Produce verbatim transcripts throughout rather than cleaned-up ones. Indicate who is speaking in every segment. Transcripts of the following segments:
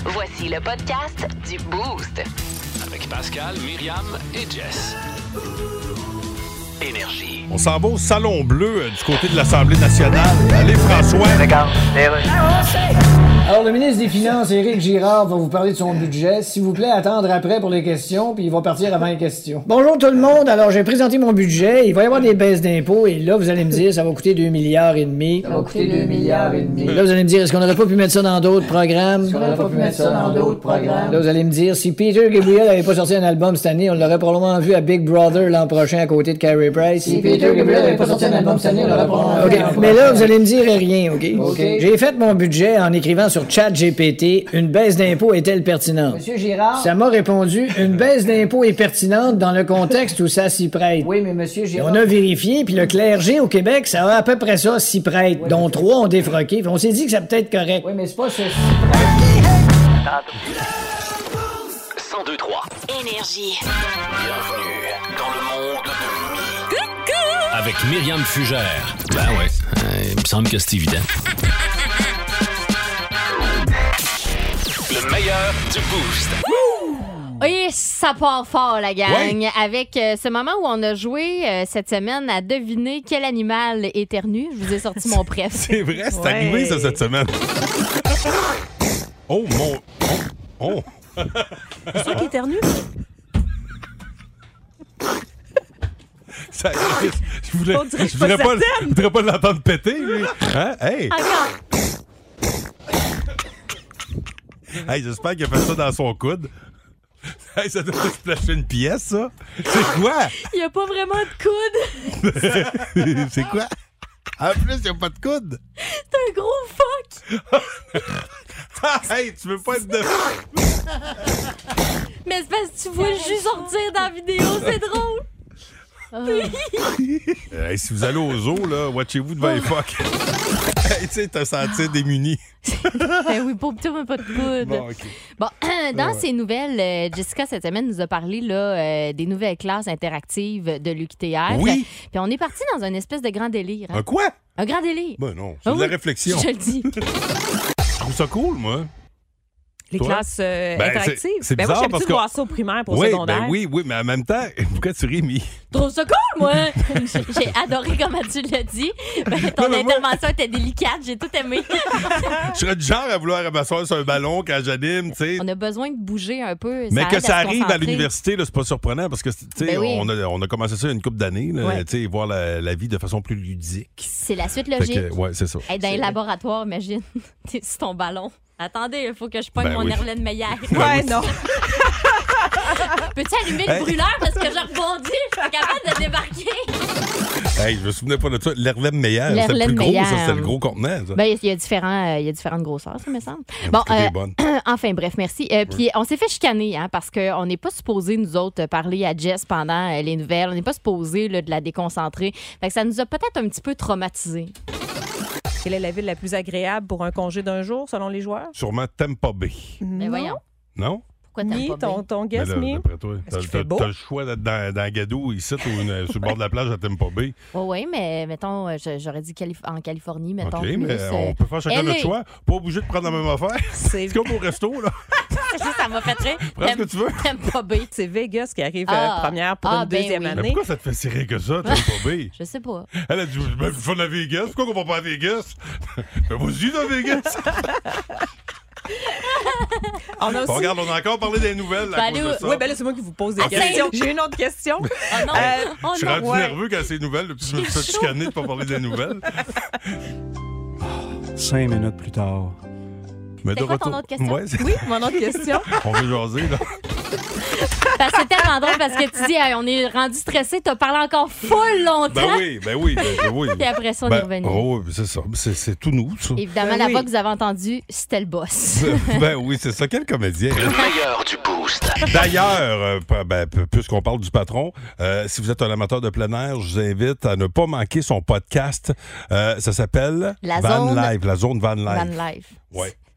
Speaker 1: Voici le podcast du Boost.
Speaker 2: Avec Pascal, Myriam et Jess. Énergie.
Speaker 3: On s'en va au Salon Bleu euh, du côté de l'Assemblée nationale. Allez, François.
Speaker 4: Regarde,
Speaker 5: Alors, le ministre des Finances, Éric Girard, va vous parler de son budget. S'il vous plaît, attendre après pour les questions, puis il va partir avant les questions. Bonjour tout le monde. Alors, j'ai présenté mon budget. Il va y avoir des baisses d'impôts, et là, vous allez me dire, ça va coûter deux milliards et demi. Ça va coûter deux milliards et demi. Là, vous allez me dire, est-ce qu'on n'aurait pas pu mettre ça dans d'autres programmes? Est-ce qu'on n'aurait pas pu mettre ça dans d'autres programmes? Là, vous allez me dire, si Peter Gabriel n'avait pas sorti un album cette année, on l'aurait probablement vu à Big Brother l'an prochain à côté de Carey Price. Si Peter Gabriel n'avait pas sorti un album cette année, on l'aurait probablement vu. OK, mais là, vous allez me dire rien, OK? OK. J'ai fait mon budget en écrivant sur ChatGPT. Une baisse d'impôt est-elle pertinente? Monsieur Girard? Ça m'a répondu, une baisse d'impôt est pertinente dans le contexte où ça s'y prête. Oui, mais monsieur Girard... Et on a vérifié, puis le clergé au Québec, ça a à peu près ça s'y prête, oui, dont trois ont défroqué. On s'est dit que ça peut être correct. Oui, mais c'est pas ça s'y prête.
Speaker 2: cent deux trois.
Speaker 1: Énergie.
Speaker 2: Bienvenue dans le monde de Mi. Avec Myriam Fugère. Ben ouais, euh, il me semble que c'est évident. Le meilleur du Boost.
Speaker 6: Oui, ça part fort, la gang.
Speaker 3: Ouais.
Speaker 6: Avec euh, ce moment où on a joué euh, cette semaine à deviner quel animal éternue. Je vous ai sorti mon préf.
Speaker 3: C'est vrai, c'est
Speaker 6: Ouais.
Speaker 3: arrivé ça cette semaine. Oh mon... Oh! oh.
Speaker 7: C'est toi qui éternue?
Speaker 3: Ça, je voulais,
Speaker 7: On dirait que
Speaker 3: je voudrais
Speaker 7: pas
Speaker 3: pas,
Speaker 7: certaine.
Speaker 3: je voudrais pas l'entendre péter, lui. Hein? Hey!
Speaker 6: Encore.
Speaker 3: Hey, j'espère qu'il a fait ça dans son coude. Hey, ça doit se splasher une pièce, ça. C'est quoi?
Speaker 6: Il n'y a pas vraiment de coude.
Speaker 3: C'est quoi? En plus, il n'y a pas de coude.
Speaker 6: C'est un gros fuck.
Speaker 3: Hey, tu veux pas être de...
Speaker 6: Mais c'est parce que tu vois le jus sortir dans la vidéo. C'est drôle.
Speaker 3: Hey, si vous allez au zoo, là, watchez-vous devant les phoques. Hey, tu sais, t'as senti démuni.
Speaker 6: Ben oui, pour toi, mais pas de coude.
Speaker 3: Bon, OK.
Speaker 6: Bon, dans
Speaker 3: Ouais.
Speaker 6: ces nouvelles, euh, Jessica, cette semaine, nous a parlé là, euh, des nouvelles classes interactives de l'U Q T R.
Speaker 3: Oui.
Speaker 6: Puis on est parti dans une espèce de grand délire. hein.
Speaker 3: Un quoi?
Speaker 6: Un grand délire.
Speaker 3: Ben non, c'est
Speaker 6: Ah
Speaker 3: de la
Speaker 6: oui,
Speaker 3: réflexion.
Speaker 6: Je le dis.
Speaker 3: Je trouve ça cool, moi.
Speaker 7: Les
Speaker 3: Toi?
Speaker 7: classes euh,
Speaker 3: Ben,
Speaker 7: interactives.
Speaker 3: c'est- c'est
Speaker 7: ben moi,
Speaker 3: bizarre
Speaker 7: j'ai
Speaker 3: parce
Speaker 7: l'habitude
Speaker 3: que-
Speaker 7: de voir ça au primaire pour
Speaker 3: Oui,
Speaker 7: secondaire.
Speaker 3: ben oui, oui, mais en même temps, pourquoi tu ris, Mi?
Speaker 6: Je trouve ça cool, moi. J'ai j'ai adoré comment tu l'as dit. Ben, ton
Speaker 3: Non, mais moi-
Speaker 6: intervention était délicate. J'ai tout aimé.
Speaker 3: Je serais du genre à vouloir m'asseoir sur un ballon quand j'anime, tu sais.
Speaker 6: On a besoin de bouger un peu.
Speaker 3: Mais que
Speaker 6: aide
Speaker 3: ça
Speaker 6: à se
Speaker 3: arrive à
Speaker 6: concentrer.
Speaker 3: l'université, là, c'est pas surprenant parce que, tu sais,
Speaker 6: Ben oui.
Speaker 3: on, a, on a commencé ça il y a une couple d'années, là,
Speaker 6: Ouais.
Speaker 3: tu sais, voir la, la vie de façon plus ludique.
Speaker 6: C'est la suite
Speaker 3: Fait
Speaker 6: logique.
Speaker 3: que, ouais, c'est ça.
Speaker 6: Hey, dans les
Speaker 3: C'est-
Speaker 6: laboratoires, imagine. T'es sur ton ballon. Attendez, il faut que je pogne
Speaker 3: Ben
Speaker 6: mon
Speaker 3: oui.
Speaker 6: Erlen Meyer.
Speaker 7: Ouais, non.
Speaker 6: Peux-tu allumer
Speaker 3: Hey.
Speaker 6: le brûleur parce que je rebondis? Je suis pas capable de débarquer.
Speaker 3: Hey, je me souvenais pas de ça. L'Erlem Meyer, c'était le
Speaker 6: L'Erlen
Speaker 3: plus gros,
Speaker 6: Meyer.
Speaker 3: ça, c'était le gros contenant, ça.
Speaker 6: Ben, il y a différents, euh, il y a différentes grosseurs, ça me semble.
Speaker 3: Bon,
Speaker 6: Bon, euh,
Speaker 3: bonne.
Speaker 6: enfin, bref, merci. Euh, Puis on s'est fait chicaner, hein, parce qu'on n'est pas supposé, nous autres, parler à Jess pendant euh, les nouvelles. On n'est pas supposé là, de la déconcentrer. Fait que ça nous a peut-être un petit peu traumatisés.
Speaker 7: Quelle est la ville la plus agréable pour un congé d'un jour, selon les joueurs?
Speaker 3: Sûrement Tampa Bay.
Speaker 6: Mais
Speaker 7: Non.
Speaker 6: voyons,
Speaker 3: Non?
Speaker 6: pourquoi t'aimes
Speaker 7: Mi,
Speaker 6: pas
Speaker 7: ton,
Speaker 6: bien?
Speaker 7: ton
Speaker 3: Mais
Speaker 7: guess,
Speaker 3: là,
Speaker 7: Mi?
Speaker 3: d'après toi,
Speaker 7: Est-ce
Speaker 3: t'as,
Speaker 7: qu'il fait
Speaker 3: t'as-
Speaker 7: beau?
Speaker 3: t'as le choix d'être dans, dans Gadou, ici, ou une- sur le bord de la plage à Tampa Bay.
Speaker 6: Oui, oui, mais mettons, euh, je- j'aurais dit Calif- en Californie, mettons.
Speaker 3: OK,
Speaker 6: plus,
Speaker 3: mais
Speaker 6: euh,
Speaker 3: on peut faire chacun
Speaker 6: L A.
Speaker 3: notre choix. Pas obligé de prendre la même affaire.
Speaker 7: C'est
Speaker 3: C'est comme au resto, là.
Speaker 6: Ça m'a fait rire.
Speaker 3: Prends ce que tu veux.
Speaker 6: T'aimes pas bien.
Speaker 7: c'est Vegas qui arrive
Speaker 6: Ah.
Speaker 7: euh, première pour
Speaker 6: Ah,
Speaker 7: une
Speaker 6: ben
Speaker 7: deuxième
Speaker 6: oui.
Speaker 3: Mais
Speaker 7: année.
Speaker 3: pourquoi ça te fait si rire que ça, Tampa Bay?
Speaker 6: Je sais pas.
Speaker 3: Elle a dit, ben, je vais à Vegas. Pourquoi qu'on va pas à Vegas? Ben, vas-y, dans Vegas.
Speaker 7: On a
Speaker 3: Bon,
Speaker 7: aussi...
Speaker 3: regarde, on a encore parlé des nouvelles à
Speaker 6: Ben,
Speaker 3: cause
Speaker 6: allez,
Speaker 3: de ça.
Speaker 7: Oui, ben là, c'est moi qui vous pose des
Speaker 6: Ah,
Speaker 7: questions.
Speaker 6: c'est-
Speaker 7: J'ai une autre question.
Speaker 6: Oh non!
Speaker 7: Euh,
Speaker 6: oh
Speaker 3: Je suis
Speaker 6: non!
Speaker 3: rendu
Speaker 7: ouais.
Speaker 3: nerveux quand c'est nouvelles, depuis que je me suis fait chicaner de pas parler des nouvelles.
Speaker 8: Cinq minutes plus tard.
Speaker 3: Mais
Speaker 6: C'est
Speaker 3: de
Speaker 6: quoi ton
Speaker 3: retour-
Speaker 6: autre question?
Speaker 3: Ouais, c'est-
Speaker 7: Oui, mon autre question.
Speaker 3: on veut jaser, là.
Speaker 6: Parce que c'est tellement drôle parce que tu dis, hey, on est rendu stressé, t'as parlé encore full longtemps.
Speaker 3: Ben oui, ben oui, ben, ben oui.
Speaker 6: Et après ça, on
Speaker 3: Ben,
Speaker 6: est revenu.
Speaker 3: oh, c'est ça. C'est, c'est tout nous, ça.
Speaker 6: Évidemment,
Speaker 7: Ben
Speaker 6: la
Speaker 7: oui.
Speaker 6: voix que vous avez entendue, c'était le boss.
Speaker 3: Ben oui, c'est ça. Quel comédien.
Speaker 2: Le
Speaker 3: hein?
Speaker 2: meilleur du Boost.
Speaker 3: D'ailleurs, euh, p- ben, p- puisqu'on parle du patron, euh, si vous êtes un amateur de plein air, je vous invite à ne pas manquer son podcast. Euh, ça s'appelle
Speaker 6: La
Speaker 3: Van
Speaker 6: zone-
Speaker 3: Live, la zone Van Live.
Speaker 6: Van Life.
Speaker 3: Ouais.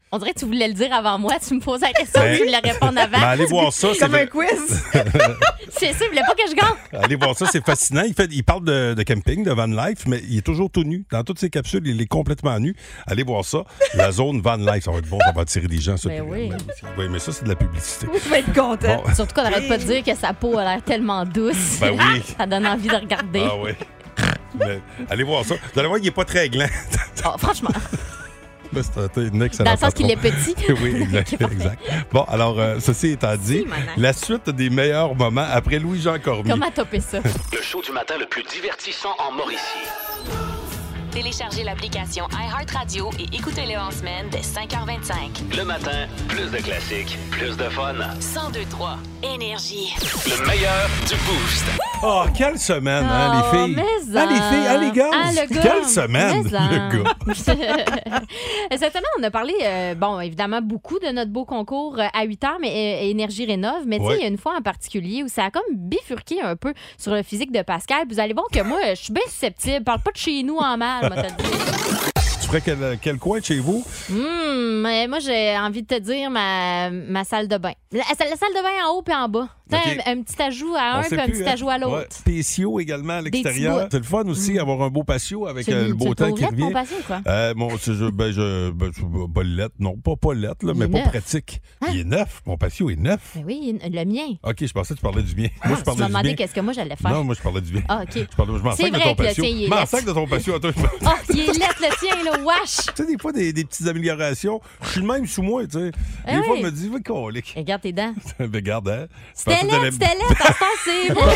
Speaker 6: On dirait que tu voulais le dire avant moi. Tu me posais la question,
Speaker 3: Ben,
Speaker 6: tu voulais répondre avant.
Speaker 3: Ben, allez voir ça.
Speaker 7: Comme
Speaker 3: c'est...
Speaker 7: un quiz.
Speaker 6: C'est ça, il voulait pas que je gagne.
Speaker 3: Allez voir ça, c'est fascinant. Il, fait, il parle de, de camping, de van life, mais il est toujours tout nu. Dans toutes ses capsules, il est complètement nu. Allez voir ça. La zone van life, ça va être bon, ça va attirer des gens. Ça,
Speaker 6: Ben oui.
Speaker 3: Oui, mais ça, c'est de la publicité.
Speaker 7: Je vais être content.
Speaker 3: Bon.
Speaker 6: Surtout qu'on n'arrête pas de dire que sa peau a l'air tellement douce.
Speaker 3: Ben oui.
Speaker 6: Ça donne envie de regarder.
Speaker 3: Ah oui. Mais, allez voir ça. Vous allez voir, il n'est pas très gland.
Speaker 6: Oh, franchement,
Speaker 3: Ben, c'est un excellent
Speaker 6: dans le sens
Speaker 3: patron.
Speaker 6: qu'il est petit.
Speaker 3: Oui, exact.
Speaker 6: Ok, parfait.
Speaker 3: exact. Bon, alors, euh, ceci étant dit,
Speaker 7: Si, maintenant.
Speaker 3: la suite des meilleurs moments après Louis-Jean Cormier.
Speaker 6: Comment topper ça?
Speaker 2: Le show du matin le plus divertissant en Mauricie.
Speaker 1: Téléchargez l'application iHeartRadio et écoutez-le en semaine dès cinq heures vingt-cinq.
Speaker 2: Le matin, plus de classiques, plus de fun.
Speaker 1: cent deux trois Énergie.
Speaker 2: Le meilleur du Boost.
Speaker 3: Oh, quelle semaine, hein,
Speaker 6: Oh,
Speaker 3: les filles?
Speaker 6: mais
Speaker 3: Ah, les
Speaker 6: en.
Speaker 3: filles, ah, les gars!
Speaker 6: Ah, le gars.
Speaker 3: Quelle semaine,
Speaker 6: Mais en.
Speaker 3: le gars!
Speaker 6: Cette semaine, on a parlé, euh, bon, évidemment, beaucoup de notre beau concours euh, à huit heures, mais euh, Énergie Rénov. Mais tu sais,
Speaker 3: Ouais.
Speaker 6: il y a une fois en particulier où ça a comme bifurqué un peu sur le physique de Pascal. Vous allez voir que moi, je suis bien susceptible. Parle pas de chez nous en mal, moi, t'as dit.
Speaker 3: Tu ferais quel, quel coin de chez vous?
Speaker 6: Hum, mais moi, j'ai envie de te dire ma, ma salle de bain. La, la salle de bain en haut puis en bas. Tu sais,
Speaker 3: OK.
Speaker 6: un, un petit ajout à un
Speaker 3: On sait
Speaker 6: puis un
Speaker 3: plus,
Speaker 6: petit
Speaker 3: hein?
Speaker 6: ajout à l'autre.
Speaker 3: Ouais. Patio également à
Speaker 6: Des
Speaker 3: l'extérieur.
Speaker 6: petits bouts.
Speaker 3: C'est le fun aussi, avoir un beau patio avec
Speaker 6: Tu,
Speaker 3: euh, le
Speaker 6: tu
Speaker 3: beau
Speaker 6: le
Speaker 3: temps qui
Speaker 6: trouves laid, ton
Speaker 3: revient.
Speaker 6: patio, quoi?
Speaker 3: Euh, bon, c'est- je, ben, je, ben, je- pas lettre, non, pas pas lettre, là,
Speaker 6: Il
Speaker 3: mais
Speaker 6: est
Speaker 3: pas
Speaker 6: neuf.
Speaker 3: pratique.
Speaker 6: Hein?
Speaker 3: Il est neuf. Mon patio est neuf.
Speaker 6: Ben oui, le mien.
Speaker 3: OK, je pensais que tu parlais du bien.
Speaker 6: Ah,
Speaker 3: Moi, je
Speaker 6: tu
Speaker 3: parlais
Speaker 6: m'as
Speaker 3: du
Speaker 6: demandé
Speaker 3: bien.
Speaker 6: qu'est-ce que moi j'allais faire.
Speaker 3: Non, moi, je parlais du bien.
Speaker 6: Ah, OK.
Speaker 3: Je, parlais, je m'en
Speaker 6: C'est
Speaker 3: sac de
Speaker 6: vrai
Speaker 3: ton
Speaker 6: que le
Speaker 3: patio.
Speaker 6: tien, il est
Speaker 3: Je m'en
Speaker 6: laid.
Speaker 3: sac de ton patio. Attends, je me-
Speaker 6: Oh, il est lettre le tien, là, wesh!
Speaker 3: Tu sais, des fois, des, des petites améliorations. Je suis le même sous moi, tu sais.
Speaker 6: Ah
Speaker 3: des fois,
Speaker 6: oui.
Speaker 3: je me dis, va colique.
Speaker 6: Regarde tes dents.
Speaker 3: Ben, regarde, hein. Je
Speaker 6: C'était
Speaker 3: pensais que t'allais-
Speaker 6: lettre, c'était lettre, à ce temps, c'est beau.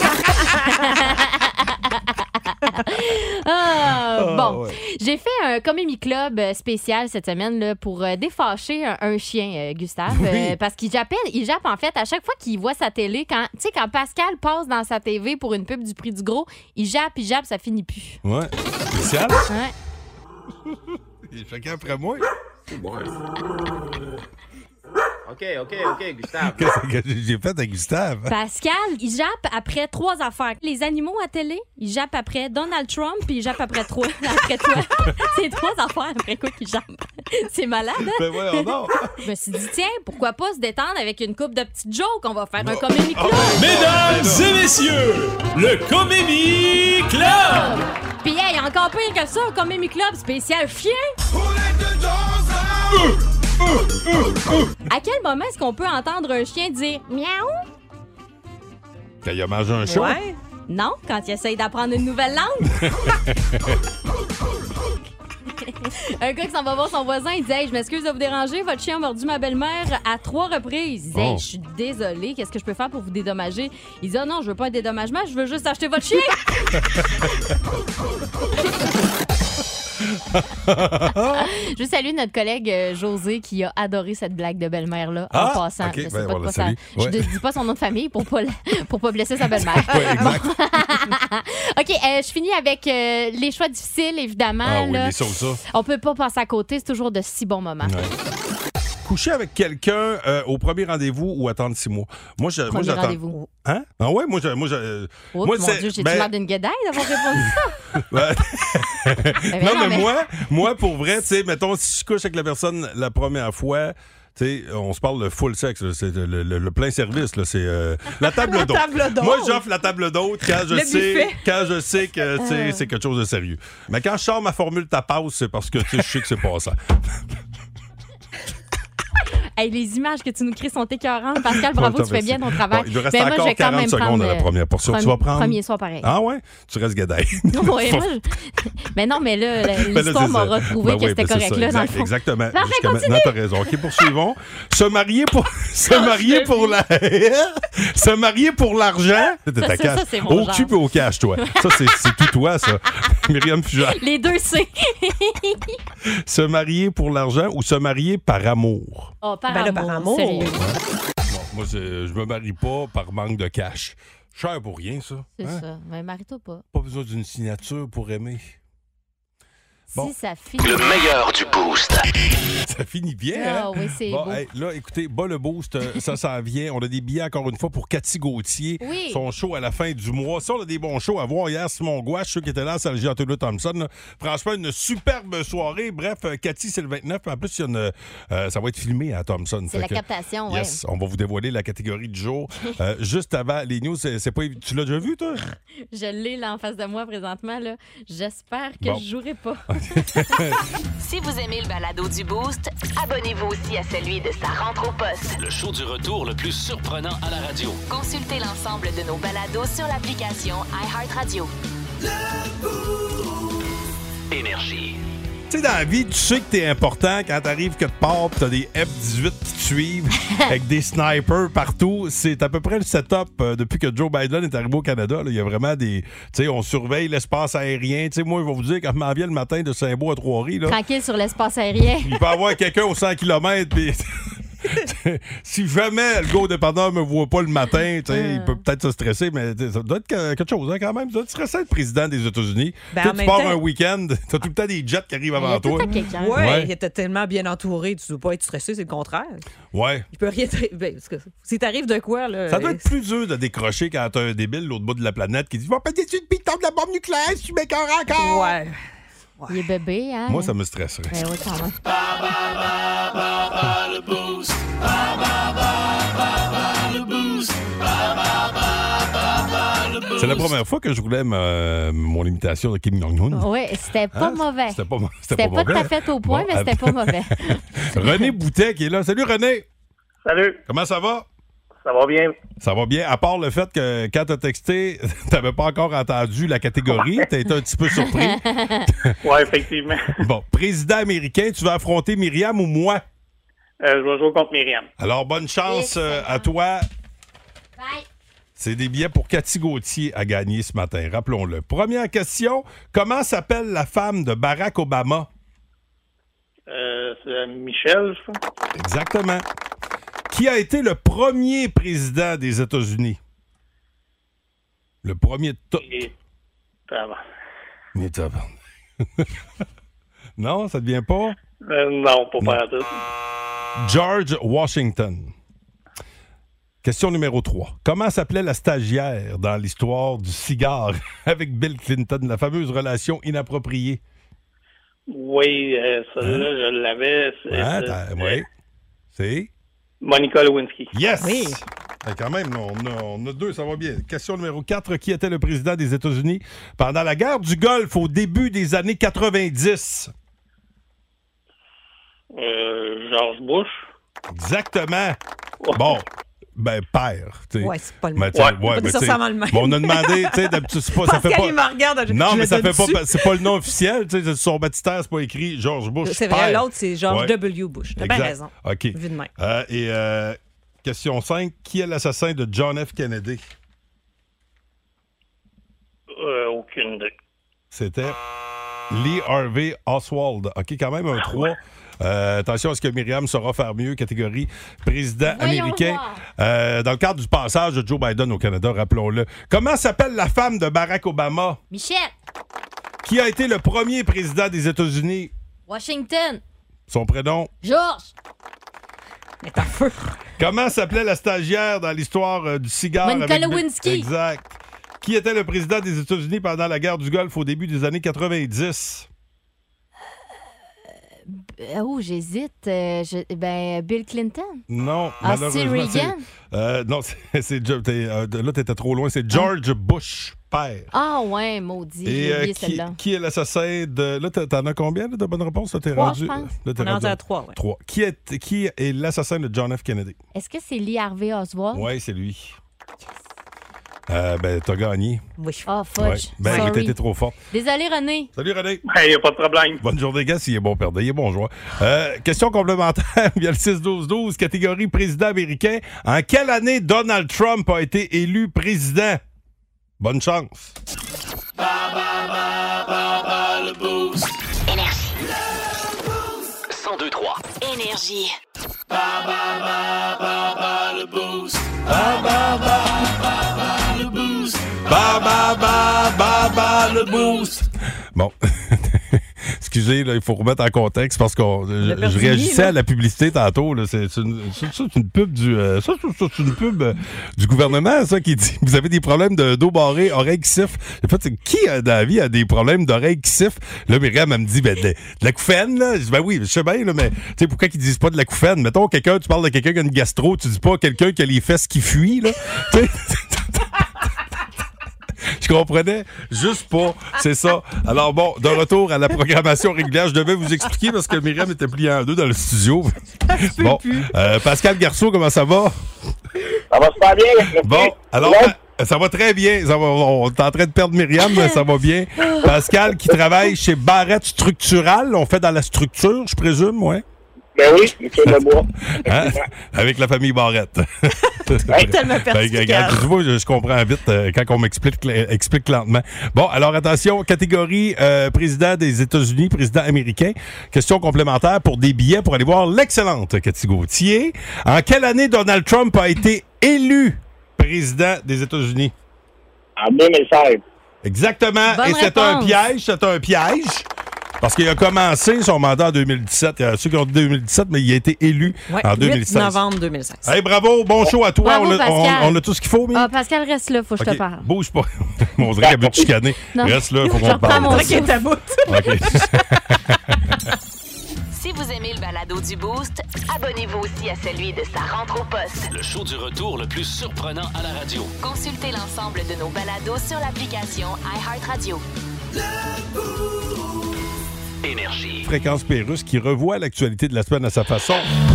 Speaker 6: Ah,
Speaker 3: Ah,
Speaker 6: bon,
Speaker 3: ouais.
Speaker 6: j'ai fait un Comémie Club euh, spécial cette semaine là, pour euh, défâcher un, un chien, euh, Gustave,
Speaker 3: Oui.
Speaker 6: euh, parce qu'il jappelle, il jappe en fait à chaque fois qu'il voit sa télé. Quand, tu sais, quand Pascal passe dans sa T V pour une pub du prix du gros, il jappe, il jappe, ça finit plus.
Speaker 3: Ouais. Spécial.
Speaker 6: Ouais.
Speaker 3: Et chacun après moi.
Speaker 4: OK, OK, OK, Gustave.
Speaker 3: Qu'est-ce que j'ai fait à Gustave?
Speaker 6: Pascal, il jappe après trois affaires. Les animaux à télé, il jappe après Donald Trump, puis il jappe après toi. Après toi. C'est trois affaires après quoi qu'il jappe. C'est malade, hein?
Speaker 3: Ben ouais, non.
Speaker 6: Je me suis dit, tiens, pourquoi pas se détendre avec une coupe de petites jokes? On va faire un Comémie Club.
Speaker 8: Mesdames et messieurs, le Comémie Club!
Speaker 6: Puis, hey, encore pire que ça, un Comémie Club spécial chien. À quel moment est-ce qu'on peut entendre un chien dire miaou?
Speaker 3: Quand il a mangé un chat.
Speaker 7: Ouais.
Speaker 6: Non, quand il essaye d'apprendre une nouvelle langue. Un gars qui s'en va voir son voisin, il dit hey, je m'excuse de vous déranger, votre chien a mordu ma belle-mère à trois reprises. Il dit hey,
Speaker 3: Oh.
Speaker 6: je suis désolée, qu'est-ce que je peux faire pour vous dédommager? Il dit oh non, je veux pas un dédommagement, je veux juste acheter votre chien. Je salue notre collègue euh, José qui a adoré cette blague de belle-mère-là
Speaker 3: Ah,
Speaker 6: en passant.
Speaker 3: ok,
Speaker 6: Je sais
Speaker 3: ben,
Speaker 6: pas de
Speaker 3: on
Speaker 6: quoi
Speaker 3: la
Speaker 6: ça.
Speaker 3: salue.
Speaker 6: Je
Speaker 3: Ouais.
Speaker 6: ne dis pas son nom de famille pour pas, le- pour pas blesser sa belle-mère.
Speaker 3: Ouais, exact.
Speaker 6: OK, euh, je finis avec euh, les choix difficiles, évidemment.
Speaker 3: Ah oui,
Speaker 6: là.
Speaker 3: les sauces, ça.
Speaker 6: On peut pas passer à côté, c'est toujours de si bons moments.
Speaker 3: Ouais. Coucher avec quelqu'un euh, au premier rendez-vous ou attendre six mois? Moi, je, moi
Speaker 6: Premier
Speaker 3: j'attends.
Speaker 6: rendez-vous.
Speaker 3: Hein? Ah ouais, moi, je, moi, je, euh,
Speaker 6: Oh,
Speaker 3: moi,
Speaker 6: mon
Speaker 3: c'est-
Speaker 6: Dieu, j'ai-tu
Speaker 3: ben-
Speaker 6: l'air d'une guédaille d'avoir répondu ça?
Speaker 3: Ouais.
Speaker 6: Ben
Speaker 3: non,
Speaker 6: non,
Speaker 3: mais,
Speaker 6: mais-
Speaker 3: moi, moi, pour vrai, tu sais, mettons, si je couche avec la personne la première fois, tu sais, on se parle de full sexe, là, c'est le, le- le plein service, là, c'est euh, la table
Speaker 7: La
Speaker 3: d'hôte.
Speaker 7: table d'hôte.
Speaker 3: Moi, j'offre la table d'hôte quand je
Speaker 7: Le
Speaker 3: sais,
Speaker 7: buffet.
Speaker 3: quand je sais que tu sais,
Speaker 6: Euh.
Speaker 3: c'est quelque chose de sérieux. Mais quand je sors ma formule tapas, c'est parce que tu sais, je sais que c'est pas ça.
Speaker 6: Hey, les images que tu nous crées sont écœurantes. Pascal, bravo,
Speaker 3: Bon,
Speaker 6: tu fais bien ton travail.
Speaker 3: Bon, il nous reste
Speaker 6: Ben, moi,
Speaker 3: encore
Speaker 6: je vais quand
Speaker 3: quarante
Speaker 6: même
Speaker 3: secondes
Speaker 6: prendre,
Speaker 3: à la
Speaker 6: euh,
Speaker 3: première portion. Tu
Speaker 6: Premier-
Speaker 3: vas prendre.
Speaker 6: Premier soir pareil.
Speaker 3: Ah ouais? Tu restes gadaille.
Speaker 6: Ouais, moi, je- Mais non, mais là,
Speaker 3: Ben là,
Speaker 6: l'histoire
Speaker 3: c'est
Speaker 6: m'a
Speaker 3: ça.
Speaker 6: retrouvé
Speaker 3: Ben
Speaker 6: que
Speaker 3: oui,
Speaker 6: c'était
Speaker 3: ben c'est
Speaker 6: correct
Speaker 3: ça,
Speaker 6: là, dans le
Speaker 3: exact-
Speaker 6: fond.
Speaker 3: Exactement.
Speaker 6: Parfait,
Speaker 3: Jusqu'à
Speaker 6: continue.
Speaker 3: maintenant, t'as raison. OK, poursuivons. Se marier pour... Se marier pour la... Se marier pour l'argent. C'était
Speaker 6: Ça,
Speaker 3: ta
Speaker 6: ça,
Speaker 3: cash.
Speaker 6: ça, c'est mon
Speaker 3: Au
Speaker 6: genre.
Speaker 3: cul et au cash, toi. Ça, c'est c'est tout toi, ça. Myriam Fugère.
Speaker 6: Les deux, c'est.
Speaker 3: Se marier pour l'argent ou se marier par amour?
Speaker 6: Oh, par
Speaker 7: Ben là,
Speaker 6: amour,
Speaker 7: par amour.
Speaker 6: sérieux.
Speaker 3: Bon, moi, c'est- je me marie pas par manque de cash. Cher pour rien, ça.
Speaker 6: C'est
Speaker 3: Hein?
Speaker 6: ça. Mais marie-toi pas.
Speaker 3: Pas besoin d'une signature pour aimer. Bon.
Speaker 6: Si ça finit.
Speaker 2: Le meilleur du boost.
Speaker 3: Ça finit bien,
Speaker 6: Ah
Speaker 3: hein?
Speaker 6: oui, c'est
Speaker 3: bon,
Speaker 6: beau.
Speaker 3: hey, là, écoutez, bas le boost, euh, ça s'en vient. On a des billets, encore une fois, pour Cathy Gauthier.
Speaker 6: Oui.
Speaker 3: Son show à la fin du mois. Ça, on a des bons shows à voir. Hier, Simon Gouache, ceux qui étaient là, à Saint-Léger, Antonio Thompson. Là. Franchement, une superbe soirée. Bref, euh, Cathy, c'est le vingt-neuf. En plus, il y a une, euh, ça va être filmé à Thompson.
Speaker 6: C'est
Speaker 3: Fait
Speaker 6: la
Speaker 3: que,
Speaker 6: captation, oui.
Speaker 3: yes, on va vous dévoiler la catégorie du jour. Euh, juste avant les news, c'est, c'est pas évi- tu l'as déjà vu, toi?
Speaker 6: Je l'ai là en face de moi présentement. Là. J'espère que
Speaker 3: Bon.
Speaker 6: je jouerai pas.
Speaker 1: Si vous aimez le balado du Boost, abonnez-vous aussi à celui de sa rentre au poste.
Speaker 2: Le show du retour le plus surprenant à la radio.
Speaker 1: Consultez l'ensemble de nos balados sur l'application iHeartRadio.
Speaker 2: Énergie.
Speaker 3: Tu sais, dans la vie, tu sais que t'es important quand t'arrives quelque part pis t'as des F dix-huit qui te suivent avec des snipers partout. C'est à peu près le setup euh, depuis que Joe Biden est arrivé au Canada. Il y a vraiment des... Tu sais, on surveille l'espace aérien. Tu sais, moi, je vais vous dire, quand je m'en viens le matin de Saint-Beau à Trois-Rives, là,
Speaker 6: Tranquille sur l'espace aérien.
Speaker 3: il peut y avoir quelqu'un aux cent kilomètres puis... si jamais le gars au dépanneur me voit pas le matin, tu sais, il peut peut-être se stresser, mais ça doit être que- quelque chose hein, quand même. Ça doit être stressant être président des États-Unis.
Speaker 7: Ben,
Speaker 3: Tu sais,
Speaker 7: en
Speaker 3: tu
Speaker 7: même
Speaker 3: pars
Speaker 7: temps-
Speaker 3: un week-end, t'as tout le temps des jets qui arrivent
Speaker 6: Il y
Speaker 3: avant
Speaker 6: a tout
Speaker 3: toi.
Speaker 6: à quelqu'un.
Speaker 7: Ouais,
Speaker 3: Ouais.
Speaker 7: il était tellement bien entouré, tu ne dois pas être stressé, c'est le contraire.
Speaker 3: Ouais.
Speaker 7: Il peut rien t'arriver. Ben, parce que si t'arrives de quoi, là.
Speaker 3: Ça doit être plus dur de décrocher quand t'as un débile l'autre bout de la planète qui dit « Va pas déçu de piton de la bombe nucléaire si tu m'écœures encore! »
Speaker 7: Ouais.
Speaker 6: Il est bébé, hein?
Speaker 3: Moi, ça me stresserait.
Speaker 6: Ben oui, quand même.
Speaker 3: C'est la première fois que je roulais ma- mon imitation de Kim Jong-un.
Speaker 6: Oui, c'était pas
Speaker 3: Hein?
Speaker 6: mauvais.
Speaker 3: C'était pas, c'était
Speaker 6: C'était pas,
Speaker 3: mauvais.
Speaker 6: tout à fait au point,
Speaker 3: Bon,
Speaker 6: mais c'était pas mauvais.
Speaker 3: René Boutet qui est là. Salut René!
Speaker 9: Salut,
Speaker 3: Comment ça va?
Speaker 9: ça va bien?
Speaker 3: Ça va bien, à part le fait que quand t'as texté, t'avais pas encore entendu la catégorie, t'as été un petit peu surpris.
Speaker 9: Oui, effectivement.
Speaker 3: Bon, président américain, tu vas affronter Myriam ou moi?
Speaker 9: Euh, je vais jouer contre Myriam.
Speaker 3: Alors, bonne chance euh, à toi.
Speaker 6: Bye.
Speaker 3: C'est des billets pour Cathy Gauthier à gagner ce matin, rappelons-le. Première question, comment s'appelle la femme de Barack Obama?
Speaker 9: Euh, c'est Michel, je crois.
Speaker 3: Exactement. Qui a été le premier président des États-Unis? Le premier de tout.
Speaker 9: Et... Ça va.
Speaker 3: Mais t'as- Non, ça ne devient pas?
Speaker 9: Euh, non, pas par tout.
Speaker 3: George Washington. Question numéro trois. Comment s'appelait la stagiaire dans l'histoire du cigare avec Bill Clinton, la fameuse relation inappropriée?
Speaker 9: Oui, euh, celle-là, je l'avais. C'est,
Speaker 3: Hein,
Speaker 9: c'est-
Speaker 3: t'as- oui. C'est?
Speaker 9: Monica Lewinsky.
Speaker 3: Yes!
Speaker 7: Oui.
Speaker 3: Ben, quand même, là, on, a, on a deux, ça va bien. Question numéro quatre. Qui était le président des États-Unis pendant la guerre du Golfe au début des années quatre-vingt-dix?
Speaker 9: Euh, George Bush.
Speaker 3: Exactement. Bon, ben, père. tu sais.
Speaker 7: Ouais, c'est pas le
Speaker 3: Mais
Speaker 7: même.
Speaker 3: tu sais,
Speaker 9: Ouais,
Speaker 7: pas
Speaker 3: mais tu sais,
Speaker 7: nécessairement le même.
Speaker 3: bon, on a demandé, tu sais, d'habitude, c'est pas, ça fait
Speaker 7: Pascal,
Speaker 3: pas...
Speaker 7: il me regarde. je-
Speaker 3: Non,
Speaker 7: je
Speaker 3: mais
Speaker 7: le
Speaker 3: ça fait
Speaker 7: donne-tu?
Speaker 3: pas, c'est pas le nom officiel, tu sais, sur son baptistère, c'est pas écrit George Bush.
Speaker 7: C'est vrai,
Speaker 3: père.
Speaker 7: l'autre, c'est George
Speaker 3: Ouais.
Speaker 7: W. Bush. T'as bien
Speaker 3: Exact.
Speaker 7: raison.
Speaker 3: OK.
Speaker 7: Vu de même.
Speaker 3: Euh, et euh, question cinq. Qui est l'assassin de John F. Kennedy?
Speaker 9: Euh, aucune idée.
Speaker 3: C'était Lee Harvey Oswald. OK, quand même un trois. Euh, attention à ce que Myriam saura faire mieux, catégorie président
Speaker 6: Voyons
Speaker 3: américain.
Speaker 6: voir.
Speaker 3: Euh, dans le cadre du passage de Joe Biden au Canada, rappelons-le. Comment s'appelle la femme de Barack Obama?
Speaker 6: Michel,
Speaker 3: Qui a été le premier président des États-Unis?
Speaker 6: Washington,
Speaker 3: Son prénom?
Speaker 6: Georges,
Speaker 7: Mais t'as feu.
Speaker 3: Comment s'appelait la stagiaire dans l'histoire euh, du cigare?
Speaker 6: Monica
Speaker 3: avec Bill-
Speaker 6: Lewinsky.
Speaker 3: Exact. Qui était le président des États-Unis pendant la guerre du Golfe au début des années quatre-vingt-dix?
Speaker 6: Euh, oh, j'hésite. Euh, je- ben, Bill Clinton.
Speaker 3: Non,
Speaker 6: Ah,
Speaker 3: malheureusement.
Speaker 6: c'est
Speaker 3: c'est-
Speaker 6: Reagan?
Speaker 3: Euh, non, c'est, c'est, t'es, euh, là, t'étais trop loin. C'est George Bush, père.
Speaker 6: Ah ouais, maudit.
Speaker 3: Et
Speaker 6: J'ai
Speaker 3: euh,
Speaker 6: oublié
Speaker 3: qui,
Speaker 6: celle-là.
Speaker 3: qui est l'assassin de... Là, t'en as combien là, de bonnes réponses? Là, t'es
Speaker 6: Trois,
Speaker 3: rendu...
Speaker 6: je pense.
Speaker 3: Là, t'es
Speaker 7: On est rendu à trois, ouais.
Speaker 3: Trois. Qui est, qui est l'assassin de John F. Kennedy?
Speaker 6: Est-ce que c'est Lee Harvey Oswald?
Speaker 3: Oui, c'est lui. Euh, ben, t'as gagné.
Speaker 7: Oui.
Speaker 6: Ah,
Speaker 3: Ouais.
Speaker 6: fudge.
Speaker 3: Ben, oui,
Speaker 6: Sorry.
Speaker 3: t'as été trop fort.
Speaker 6: Désolé, René.
Speaker 3: Salut, René.
Speaker 9: Il n'y a pas de problème.
Speaker 3: Bonne journée, gars, s'il est bon perdant. Il est bon joueur. Euh, question complémentaire via le six douze douze, catégorie président américain. En quelle année Donald Trump a été élu président? Bonne chance.
Speaker 2: cent deux trois.
Speaker 1: Énergie.
Speaker 3: Ba, ba, ba, ba, ba, le boost. Bon. excusez, là, il faut remettre en contexte parce que je, je réagissais à la publicité tantôt. Là, c'est, c'est, une, c'est, c'est une pub du euh, ça, c'est, c'est une pub euh, du gouvernement, ça, qui dit vous avez des problèmes de, d'eau barrée, oreilles qui sifflent. En fait, c'est, qui dans la vie a des problèmes d'oreilles qui sifflent? Là, Myriam, elle me dit ben, de, de l'acouphène, là. Je dis ben oui, je sais bien, là, mais tu sais, pourquoi qu'ils disent pas de l'acouphène? Mettons, quelqu'un, tu parles de quelqu'un qui a une gastro, tu dis pas quelqu'un qui a les fesses qui fuient, là. Je comprenais juste pas. C'est ça. Alors bon, de retour à la programmation régulière, je devais vous expliquer parce que Myriam était pliée en deux dans le studio. Bon, euh, Pascal Garceau, comment ça va?
Speaker 9: Ça va super bien.
Speaker 3: Bon, alors, ouais. Ça va très bien. Ça va, on est en train de perdre Myriam, mais ça va bien. Pascal qui travaille chez Barrette Structural. On fait dans la structure, je présume, ouais?
Speaker 9: Ben oui, c'est le bois.
Speaker 3: Hein? Avec la famille Barrette.
Speaker 7: Ouais, tellement perspicace.
Speaker 3: Tu vois, je, je comprends vite euh, quand on m'explique explique lentement. Bon, alors attention, catégorie euh, président des États-Unis, président américain. Question complémentaire pour des billets pour aller voir l'excellente Cathy Gauthier. En quelle année Donald Trump a été élu président des États-Unis?
Speaker 9: En deux mille seize.
Speaker 3: Exactement. Bonne Et réponse. C'est un piège, c'est un piège. Parce qu'il a commencé son mandat en deux mille dix-sept. Il y a ceux qui ont dit deux mille dix-sept, mais il a été élu ouais, en deux mille seize.
Speaker 7: huit novembre deux mille seize.
Speaker 3: Hey, bravo, bon show à toi.
Speaker 6: Bravo,
Speaker 3: on, a, on, on a tout ce qu'il faut, mais...
Speaker 6: Ah, Pascal, reste là, faut que okay. je te parle.
Speaker 3: Bouge pas. On dirait qu'elle veut te chicaner. Reste là, faut qu'on te parle.
Speaker 7: On dirait qu'elle est à bout.
Speaker 3: OK.
Speaker 1: Si vous aimez le balado du Boost, abonnez-vous aussi à celui de Sa rentre au poste.
Speaker 2: Le show du retour le plus surprenant à la radio.
Speaker 1: Consultez l'ensemble de nos balados sur l'application iHeartRadio.
Speaker 2: Énergie.
Speaker 3: Fréquence Pérusse qui revoit l'actualité de la semaine à sa façon.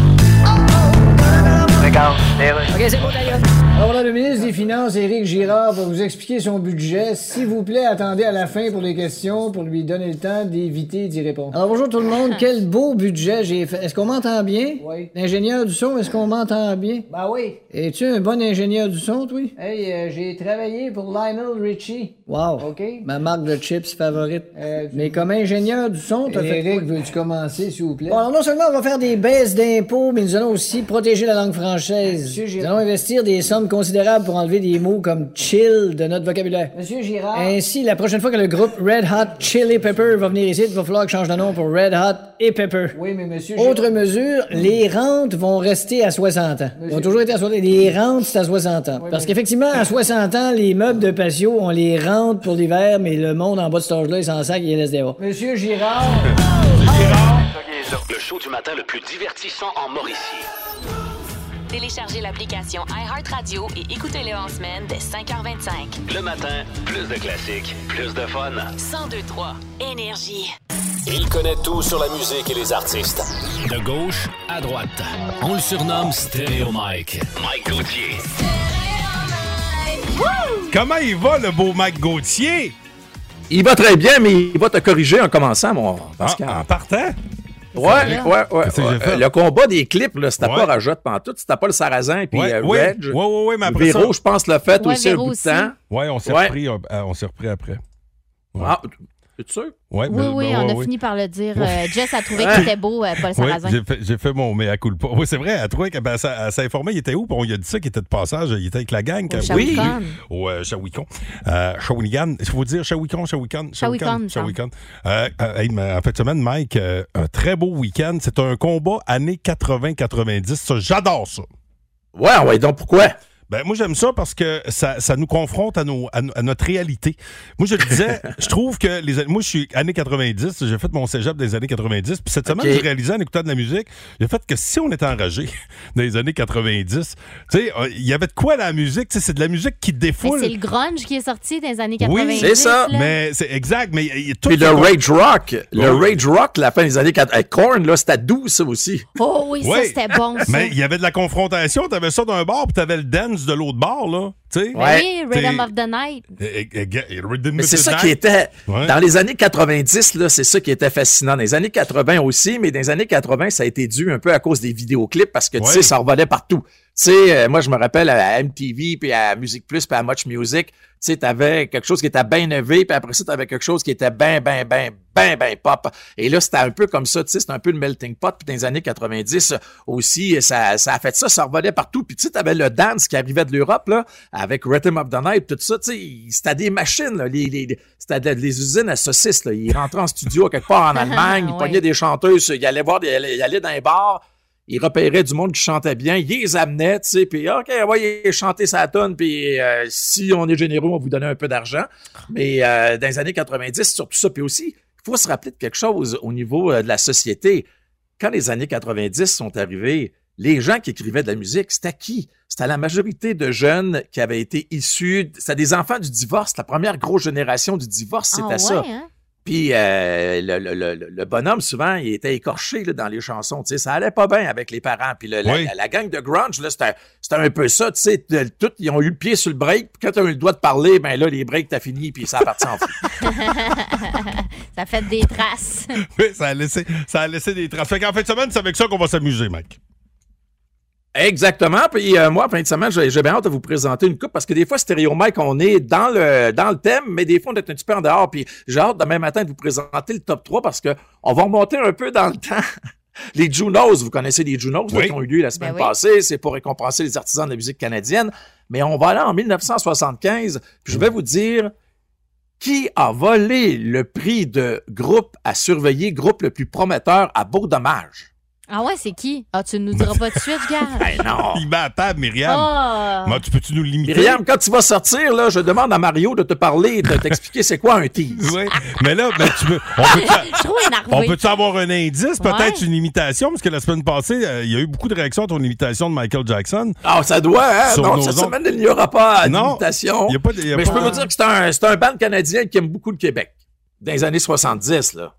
Speaker 5: OK, c'est bon, d'ailleurs. Alors là, le ministre des Finances, Éric Girard, va vous expliquer son budget. S'il vous plaît, attendez à la fin pour les questions, pour lui donner le temps d'éviter d'y répondre. Alors, bonjour tout le monde. Quel beau budget j'ai fait. Est-ce qu'on m'entend bien? Oui. L'ingénieur du son, est-ce qu'on m'entend bien? Ben oui. Es-tu un bon ingénieur du son, toi? Hey, euh, j'ai travaillé pour Lionel Richie. Wow. OK. Ma marque de chips favorite. Euh, Mais comme ingénieur du son, t'as fait Éric, veux-tu commencer, s'il vous plaît? Bon, alors non seulement on va faire des baisses d'impôts, mais nous allons aussi protéger la langue française. Monsieur Nous allons investir des sommes considérables pour enlever des mots comme chill de notre vocabulaire. Monsieur Girard. Ainsi, la prochaine fois que le groupe Red Hot Chili Pepper va venir ici, il va falloir que je change de nom pour Red Hot et Pepper. Oui, mais monsieur Girard. Autre mesure, les rentes vont rester à soixante ans. Monsieur... Ils ont toujours été à soixante ans. Les rentes, c'est à soixante ans. Oui, Parce mais... qu'effectivement, à soixante ans, les meubles de patio, on les rente pour l'hiver, mais le monde en bas de cet âge-là, il s'en sac et il laisse des bas. Monsieur Girard.
Speaker 2: Monsieur Girard. Le show du matin le plus divertissant en Mauricie.
Speaker 1: Téléchargez l'application iHeartRadio et écoutez-le en semaine dès cinq heures vingt-cinq.
Speaker 2: Le matin, plus de classiques, plus de fun.
Speaker 1: cent deux trois Énergie.
Speaker 2: Il connaît tout sur la musique et les artistes. De gauche à droite. On le surnomme Stéréo Mike. Mike Gauthier.
Speaker 3: Comment il va, le beau Mike Gauthier?
Speaker 10: Il va très bien, mais il va te corriger en commençant, mon Pascal.
Speaker 3: Ah, en partant?
Speaker 10: Ouais, ouais, ouais. ouais. Euh, le combat des clips, là, c'était ouais. pas Rajotte pantoute, c'était pas le Sarrasin puis
Speaker 3: ouais,
Speaker 10: euh,
Speaker 3: ouais.
Speaker 10: Reg.
Speaker 3: Ouais, ouais, ouais, mais après
Speaker 10: Véro,
Speaker 3: ça...
Speaker 10: je pense, l'a fait
Speaker 6: ouais,
Speaker 10: aussi
Speaker 6: Véro
Speaker 10: un bout
Speaker 6: aussi.
Speaker 10: de temps.
Speaker 3: Ouais, on s'est
Speaker 10: ouais.
Speaker 3: repris, euh, on s'est repris après. Ouais.
Speaker 10: Ah, es-tu sûr?
Speaker 3: Ouais,
Speaker 6: oui,
Speaker 3: ben,
Speaker 6: oui,
Speaker 3: ben,
Speaker 6: on
Speaker 3: ouais,
Speaker 6: a
Speaker 3: ouais.
Speaker 6: fini par le dire. Euh, Jess a trouvé qu'il était beau, euh, Paul Sarrazin.
Speaker 3: Oui, j'ai fait, j'ai fait mon mea culpa. Oui, c'est vrai, elle a trouvé qu'elle ben, s'est informée, il était où? Puis on lui a dit ça, qu'il était de passage, il était avec la gang.
Speaker 6: Au
Speaker 3: oui,
Speaker 6: au
Speaker 3: euh, Shawicon. Euh, Shawinigan. Il faut dire Shawicon, Shawicon.
Speaker 6: Shawicon.
Speaker 3: Shawicon. Euh, euh, hey, en fait, semaine, Mike, euh, un très beau week-end. C'est un combat années quatre-vingts quatre-vingt-dix. Ça, j'adore ça.
Speaker 10: Ouais, ouais, donc pourquoi?
Speaker 3: Ben, moi, j'aime ça parce que ça, ça nous confronte à, nos, à, à notre réalité. Moi, je le disais, je trouve que les moi, je suis années quatre-vingt-dix, j'ai fait mon cégep des années quatre-vingt-dix, puis cette semaine, okay. j'ai réalisé en écoutant de la musique, le fait que si on était enragé dans les années quatre-vingt-dix, tu sais, il y avait de quoi dans la musique, tu sais, c'est de la musique qui défoule.
Speaker 6: Mais c'est le grunge qui est sorti dans les années quatre-vingt-dix.
Speaker 3: Oui,
Speaker 10: c'est ça.
Speaker 6: Là.
Speaker 3: Mais c'est exact, mais il y a tout.
Speaker 10: Puis le rage rock, le oui. rage rock, la fin des années quatre-vingt, Korn, là, c'était doux, ça aussi.
Speaker 6: Oh oui,
Speaker 3: oui.
Speaker 6: ça, c'était bon, ça.
Speaker 3: Mais il y avait de la confrontation, t'avais ça d'un bord, puis t'avais le dance de l'autre bord, là.
Speaker 6: T'sais, oui, Rhythm of the Night.
Speaker 10: Mais c'est ça qui était... Ouais. Dans les années quatre-vingt-dix, là, c'est ça qui était fascinant. Dans les années quatre-vingts aussi, mais dans les années quatre-vingts, ça a été dû un peu à cause des vidéoclips parce que, tu sais, ouais. ça revolait partout. Tu sais, euh, moi, je me rappelle à M T V, puis à Musique Plus, puis à Much Music, tu sais, t'avais quelque chose qui était bien élevé, puis après ça, t'avais quelque chose qui était bien, bien, bien, bien, bien pop. Et là, c'était un peu comme ça, tu sais, c'était un peu le melting pot. Puis dans les années quatre-vingt-dix aussi, ça, ça a fait ça, ça revolait partout. Puis tu sais, t'avais le dance qui arrivait de l'Europe, là, avec Rhythm of the Night, tout ça, tu sais, c'était des machines, là, les, les, c'était des, des usines à saucisses, là. Ils rentraient en studio quelque part en Allemagne, ils
Speaker 6: Ouais.
Speaker 10: pognaient des chanteuses, ils allaient voir, des, ils allaient dans les bars, ils repéraient du monde qui chantait bien, ils les amenaient, tu sais, puis OK, on va y chanter sa tonne, puis euh, si on est généreux, on va vous donner un peu d'argent. Mais euh, dans les années quatre-vingt-dix, surtout ça, puis aussi, il faut se rappeler de quelque chose au niveau euh, de la société. Quand les années quatre-vingt-dix sont arrivées, les gens qui écrivaient de la musique, c'était qui? C'était la majorité de jeunes qui avaient été issus, c'était des enfants du divorce, la première grosse génération du divorce, c'était
Speaker 6: Ah ouais,
Speaker 10: ça.
Speaker 6: hein?
Speaker 10: Puis euh, le, le, le, le bonhomme, souvent, il était écorché là, dans les chansons. Tu sais, ça allait pas bien avec les parents. Puis le- la,
Speaker 3: Oui.
Speaker 10: la, la gang de grunge, là, c'était, c'était un peu ça. Tu sais, de- tout, ils ont eu le pied sur le break. Puis quand tu as eu le doigt de parler, ben là, les breaks, t'as fini. Puis ça a parti en fou.
Speaker 6: Ça fait des traces.
Speaker 3: Oui, ça a laissé, ça a laissé des traces. Fait qu'en fin de semaine, c'est avec ça qu'on va s'amuser, Mike.
Speaker 10: Exactement. Puis euh, moi, en fin de semaine, j'ai, j'ai bien hâte de vous présenter une coupe parce que des fois, Stéréo Mike, on est dans le dans le thème, mais des fois, on est un petit peu en dehors. Puis j'ai hâte demain matin de vous présenter le top trois parce que on va remonter un peu dans le temps. Les Junos, vous connaissez les Junos là,
Speaker 3: Oui.
Speaker 10: qui ont eu lieu la semaine
Speaker 6: Ben oui.
Speaker 10: passée. C'est pour récompenser les artisans de la musique canadienne. Mais on va aller en dix-neuf cent soixante-quinze. Puis je vais vous dire qui a volé le prix de groupe à surveiller, groupe le plus prometteur à Beau Dommage.
Speaker 6: Ah ouais, c'est qui? Ah, tu nous diras pas de suite, gars.
Speaker 10: Ben non!
Speaker 3: Il met à table, Myriam.
Speaker 6: Ah!
Speaker 3: Moi, tu peux-tu nous limiter?
Speaker 10: Myriam, quand tu vas sortir, là, je demande à Mario de te parler, de t'expliquer c'est quoi un tease.
Speaker 3: Oui, mais là, ben, tu peux, on peut
Speaker 6: Je suis trop énervée.
Speaker 3: on peut-tu avoir un indice, peut-être
Speaker 6: Ouais.
Speaker 3: une imitation? Parce que la semaine passée, euh, il y a eu beaucoup de réactions à ton imitation de Michael Jackson.
Speaker 10: Ah, ça doit, hein?
Speaker 3: Sur
Speaker 10: Non,
Speaker 3: nos
Speaker 10: cette
Speaker 3: ondes.
Speaker 10: semaine, il n'y aura pas
Speaker 3: Non,
Speaker 10: d'imitation.
Speaker 3: il y a pas de- il y a
Speaker 10: Mais
Speaker 3: pas-
Speaker 10: je peux vous dire que c'est un, c'est un band canadien qui aime beaucoup le Québec. Dans les années soixante-dix, là.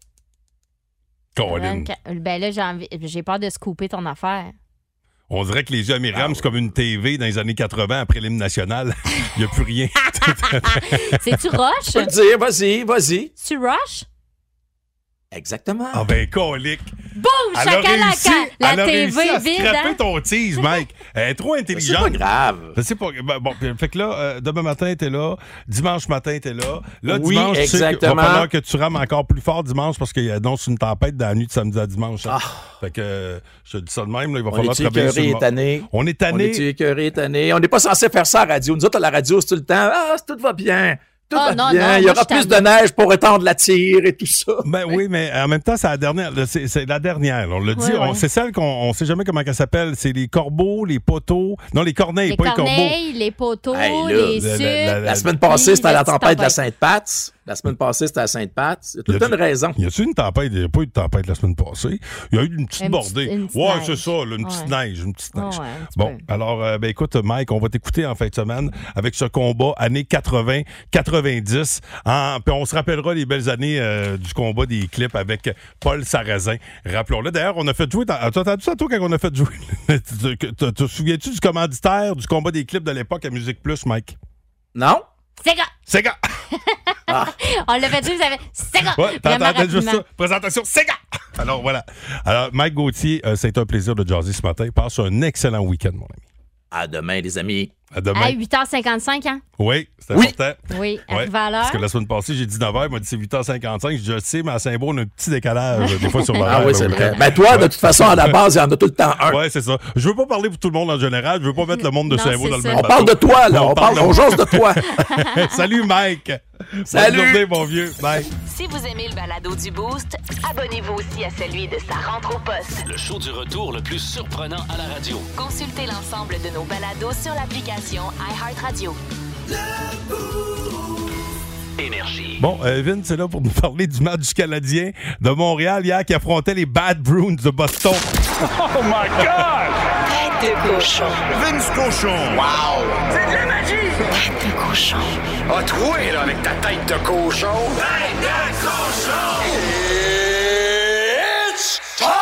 Speaker 3: Colin.
Speaker 6: Ben là, j'ai envie- j'ai peur de scooper ton affaire.
Speaker 3: On dirait que les yeux à Myriam, c'est comme une T V dans les années quatre-vingts après l'hymne national. Il n'y a plus rien.
Speaker 6: C'est-tu
Speaker 10: Je peux
Speaker 6: Rush?
Speaker 10: le dire, vas-y, vas-y.
Speaker 6: Tu Rush?
Speaker 10: Exactement.
Speaker 3: Ah ben, colique.
Speaker 6: Boum!
Speaker 3: Elle a
Speaker 6: Chakalaka!
Speaker 3: réussi,
Speaker 6: La
Speaker 3: elle a
Speaker 6: T V
Speaker 3: réussi à
Speaker 6: vide,
Speaker 3: scraper
Speaker 6: hein?
Speaker 3: ton tease, Mike. Elle est trop
Speaker 10: C'est
Speaker 3: intelligente.
Speaker 10: pas grave.
Speaker 3: Je sais pas. Ben, bon, fait que là, euh, demain matin, t'es là. Dimanche matin, t'es là. Là,
Speaker 10: Oui,
Speaker 3: dimanche, tu sais qu'il va
Speaker 10: exactement.
Speaker 3: falloir que tu rames encore plus fort dimanche parce qu'il annonce une tempête dans la nuit de samedi à dimanche. hein. Fait que, euh, je te dis ça de même, là, il va
Speaker 10: On
Speaker 3: falloir
Speaker 10: est-tu
Speaker 3: travailler sur
Speaker 10: écœuré
Speaker 3: le
Speaker 10: et tanné?
Speaker 3: On est
Speaker 10: On
Speaker 3: tanné.
Speaker 10: est-tu écœuré et tanné? On n'est pas censé faire ça à la radio. Nous autres, à la radio, c'est tout le temps. Ah, tout va bien. Tout
Speaker 6: Ah,
Speaker 10: va
Speaker 6: non,
Speaker 10: bien.
Speaker 6: non,
Speaker 10: Il y
Speaker 6: moi,
Speaker 10: aura
Speaker 6: je suis
Speaker 10: plus de neige pour étendre la tire et tout ça.
Speaker 3: Ben oui, mais en même temps, c'est la dernière. là, C'est, c'est la dernière. là. On l'a dit.
Speaker 6: Ouais,
Speaker 3: on-
Speaker 6: ouais.
Speaker 3: C'est celle qu'on on sait jamais comment elle s'appelle. C'est les corbeaux, les poteaux. Non, les corneilles,
Speaker 6: Les
Speaker 3: pas les corbeaux.
Speaker 6: corneilles, les poteaux,
Speaker 10: Hey, là,
Speaker 6: les
Speaker 3: la-
Speaker 6: sucres.
Speaker 3: la- la-
Speaker 10: La semaine passée,
Speaker 6: Puis,
Speaker 10: c'était à
Speaker 6: la
Speaker 10: la
Speaker 6: petite
Speaker 10: tempête de la
Speaker 6: tempête.
Speaker 10: Sainte-Pat. La semaine passée, c'était à Sainte-Pat. Il y a tout
Speaker 3: Y
Speaker 10: le temps
Speaker 3: a-tu-
Speaker 10: une raison.
Speaker 3: Y a-tu une tempête? Il n'y a pas eu de tempête la semaine passée. Il y a eu une petite
Speaker 6: Une
Speaker 3: bordée.
Speaker 6: petite- une petite
Speaker 3: ouais,
Speaker 6: neige.
Speaker 3: c'est ça, là, une petite
Speaker 6: Ouais.
Speaker 3: neige. Une petite
Speaker 6: Ouais,
Speaker 3: neige.
Speaker 6: ouais, un petit
Speaker 3: bon,
Speaker 6: peu.
Speaker 3: alors, euh, ben écoute, Mike, on va t'écouter en fin de semaine avec ce combat années quatre-vingts quatre-vingt-dix. En- Puis on se rappellera les belles années euh, du combat des clips avec Paul Sarrazin. Rappelons-le. D'ailleurs, on a fait jouer. T'as t'as entendu ça, toi, quand on a fait jouer? Tu- tu- Te te souviens-tu du commanditaire du combat des clips de l'époque à Musique Plus, Mike?
Speaker 10: Non?
Speaker 6: Sega!
Speaker 3: Sega!
Speaker 6: On l'a fait dire, vous avez Sega!
Speaker 3: Ouais, t'as
Speaker 6: Vraiment
Speaker 3: entendu juste
Speaker 6: rapidement.
Speaker 3: ça. Présentation Sega! Alors voilà. Alors, Mike Gauthier, euh, c'est un plaisir de jaser ce matin. Passe un excellent week-end, mon ami.
Speaker 10: À demain, les amis.
Speaker 3: À demain.
Speaker 6: À huit heures cinquante-cinq, hein?
Speaker 3: Oui, c'est
Speaker 10: Oui.
Speaker 3: important.
Speaker 6: Oui,
Speaker 3: Ouais,
Speaker 6: arrivé à l'heure.
Speaker 3: parce que la semaine passée, j'ai dit neuf heures, il m'a dit c'est huit heures cinquante-cinq. Je dis, je sais, mais à Saint-Beau, on a un petit décalage des fois sur l'horaire.
Speaker 10: Ah oui,
Speaker 3: le
Speaker 10: c'est
Speaker 3: week-end.
Speaker 10: vrai. Ben toi, de
Speaker 3: Ouais.
Speaker 10: toute façon, à la base, il y en a tout le temps un.
Speaker 3: Ouais, c'est ça. Je veux pas parler pour tout le monde en général. Je veux pas mettre le monde de
Speaker 6: Non,
Speaker 3: Saint-Beau
Speaker 6: c'est
Speaker 3: dans le
Speaker 6: ça.
Speaker 3: même
Speaker 10: On
Speaker 3: bateau.
Speaker 10: parle de toi, là.
Speaker 3: Non,
Speaker 10: On parle,
Speaker 3: de
Speaker 10: on
Speaker 3: moi.
Speaker 10: jase de toi.
Speaker 3: Salut, Mike.
Speaker 10: Salut.
Speaker 3: Bonne journée, mon vieux. Bye.
Speaker 1: Si vous aimez le balado du Boost, abonnez-vous aussi à celui de Sa rentre au poste.
Speaker 2: Le show du retour le plus surprenant à la radio.
Speaker 1: Consultez l'ensemble de nos balados sur l'application iHeartRadio.
Speaker 2: Énergie.
Speaker 3: Bon, euh, Vince, c'est là pour nous parler du match du Canadien de Montréal hier qui affrontait les Bad Bruins de Boston.
Speaker 8: Oh my God!
Speaker 1: Tête de cochon.
Speaker 8: Vince Cochon! Wow! C'est de la magie!
Speaker 1: Tête de cochon.
Speaker 8: A troué, là, avec ta tête de cochon! Tête de cochon! It's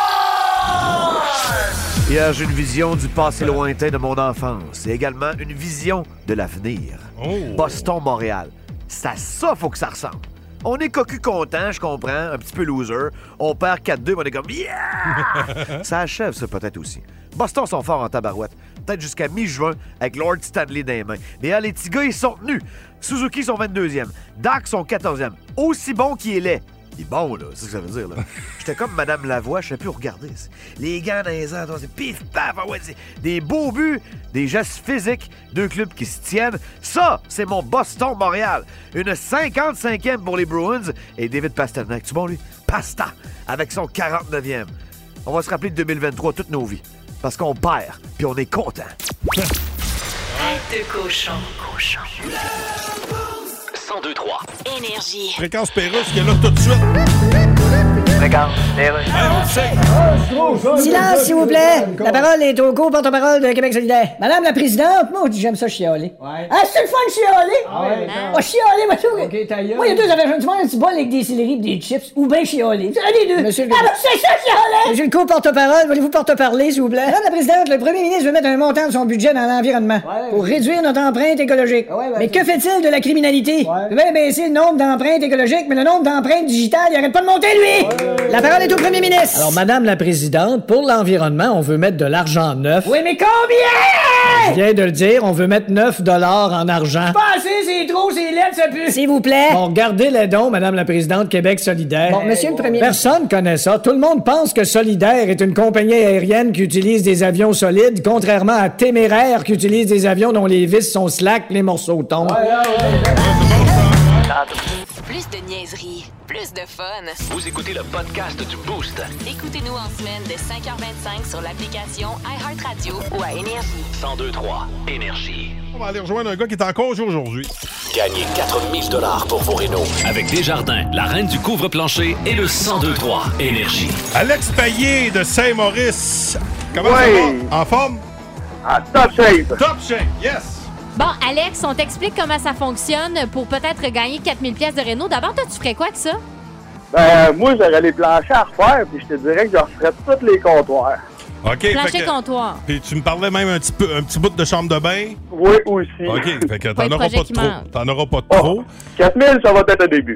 Speaker 8: time!
Speaker 11: Hier, j'ai une vision du passé lointain de mon enfance et également une vision de l'avenir.
Speaker 3: Oh.
Speaker 11: Boston-Montréal. C'est à ça faut que ça ressemble. On est cocu content, je comprends, un petit peu loser. On perd quatre deux, mais on est comme « Yeah! » Ça achève ça peut-être aussi. Boston sont forts en tabarouette. peut-être jusqu'à mi-juin avec Lord Stanley dans les mains. Mais hein, les petits gars, ils sont tenus. Suzuki sont vingt-deuxième. Dak sont quatorzième. Aussi bon qu'il est laid. Il est bon, là, c'est ce que ça veut dire, là. J'étais comme Madame Lavoie, je sais plus où regarder. Les gants dans les ans, c'est pif, paf, ah ouais, c'est des beaux buts, des gestes physiques, deux clubs qui se tiennent. Ça, c'est mon Boston-Montréal. Une cinquante-cinquième pour les Bruins et David Pastrnak. Tu bon, lui? Pasta, avec son quarante-neuvième. On va se rappeler de deux mille vingt-trois toute nos vies. Parce qu'on perd, puis on est content.
Speaker 1: Tête de cochon. Cochon.
Speaker 2: cent deux trois.
Speaker 1: Énergie.
Speaker 3: Fréquence Pérusse qui est là tout de suite.
Speaker 11: Fréquence Pérusse.
Speaker 3: Hey, on le sait.
Speaker 5: Silence, s'il vous plaît. La parole est au co-porte-parole de Québec solidaire. Madame la présidente, moi, j'aime ça chialer. Ouais. Ah, c'est le fun de chialer?
Speaker 12: Ah ouais,
Speaker 5: Ah, oh, chialer, moi, tout.
Speaker 12: OK, ta gueule.
Speaker 5: Moi, il y a deux affaires. Tu vois un petit bol avec des céleris et des chips, ou bien chialer. Un des deux. Monsieur le... Ah, ben, c'est ça, chialer! Monsieur le co-porte-parole, voulez-vous porte-parler, s'il vous plaît? Madame la présidente, le premier ministre veut mettre un montant de son budget dans l'environnement
Speaker 12: Ouais,
Speaker 5: pour
Speaker 12: ouais.
Speaker 5: réduire notre empreinte écologique.
Speaker 12: Ouais, ouais,
Speaker 5: mais
Speaker 12: ouais.
Speaker 5: que fait-il de la criminalité?
Speaker 12: Ouais.
Speaker 5: Il veut baisser le nombre d'empreintes écologiques, mais le nombre d'empreintes digitales, il arrête pas de monter, lui! Ouais. La parole est au premier ministre.
Speaker 13: Alors, Madame la Présidente, pour l'environnement, on veut mettre de l'argent neuf.
Speaker 5: Oui, mais combien?
Speaker 13: Je viens de le dire, on veut mettre neuf dollars en argent.
Speaker 5: Pas assez, c'est trop, c'est laid, ça pue. S'il vous plaît.
Speaker 13: Bon, gardez les dons, Madame la Présidente, Québec solidaire.
Speaker 5: Bon, Monsieur le Premier...
Speaker 13: Personne connaît ça. Tout le monde pense que Solidaire est une compagnie aérienne qui utilise des avions solides, contrairement à Téméraire qui utilise des avions dont les vis sont slack, les morceaux tombent.
Speaker 1: Plus de niaiserie, plus de fun.
Speaker 2: Vous écoutez le podcast du Boost.
Speaker 1: Écoutez-nous en semaine de cinq heures vingt-cinq sur l'application iHeartRadio ou à Énergie.
Speaker 2: cent deux trois. Énergie.
Speaker 3: On va aller rejoindre un gars qui est en congé aujourd'hui.
Speaker 2: Gagnez quatre mille dollars pour vos rénaux. Avec Desjardins, la reine du couvre-plancher et le cent deux trois. Énergie.
Speaker 3: Alex Payet de Saint-Maurice. Comment
Speaker 14: Ouais.
Speaker 3: ça va? En forme?
Speaker 14: Ah, top shape.
Speaker 3: Top shape, yes!
Speaker 6: Bon, Alex, on t'explique comment ça fonctionne pour peut-être gagner quatre mille pièces de Renault. D'abord, toi, tu ferais quoi avec ça?
Speaker 14: Ben, moi, j'aurais les planchers à refaire, puis je te dirais que je referais tous les comptoirs.
Speaker 3: OK.
Speaker 6: Plancher
Speaker 3: fait que-
Speaker 6: comptoir.
Speaker 3: Puis tu me parlais même un petit peu, un petit bout de chambre de bain.
Speaker 14: Oui, aussi.
Speaker 3: OK. Fait que
Speaker 6: Pas
Speaker 3: t'en
Speaker 6: le
Speaker 3: auras
Speaker 6: projet
Speaker 3: pas
Speaker 6: qui
Speaker 3: trop.
Speaker 6: manque.
Speaker 3: T'en auras pas trop.
Speaker 14: quatre mille, ça va être un début.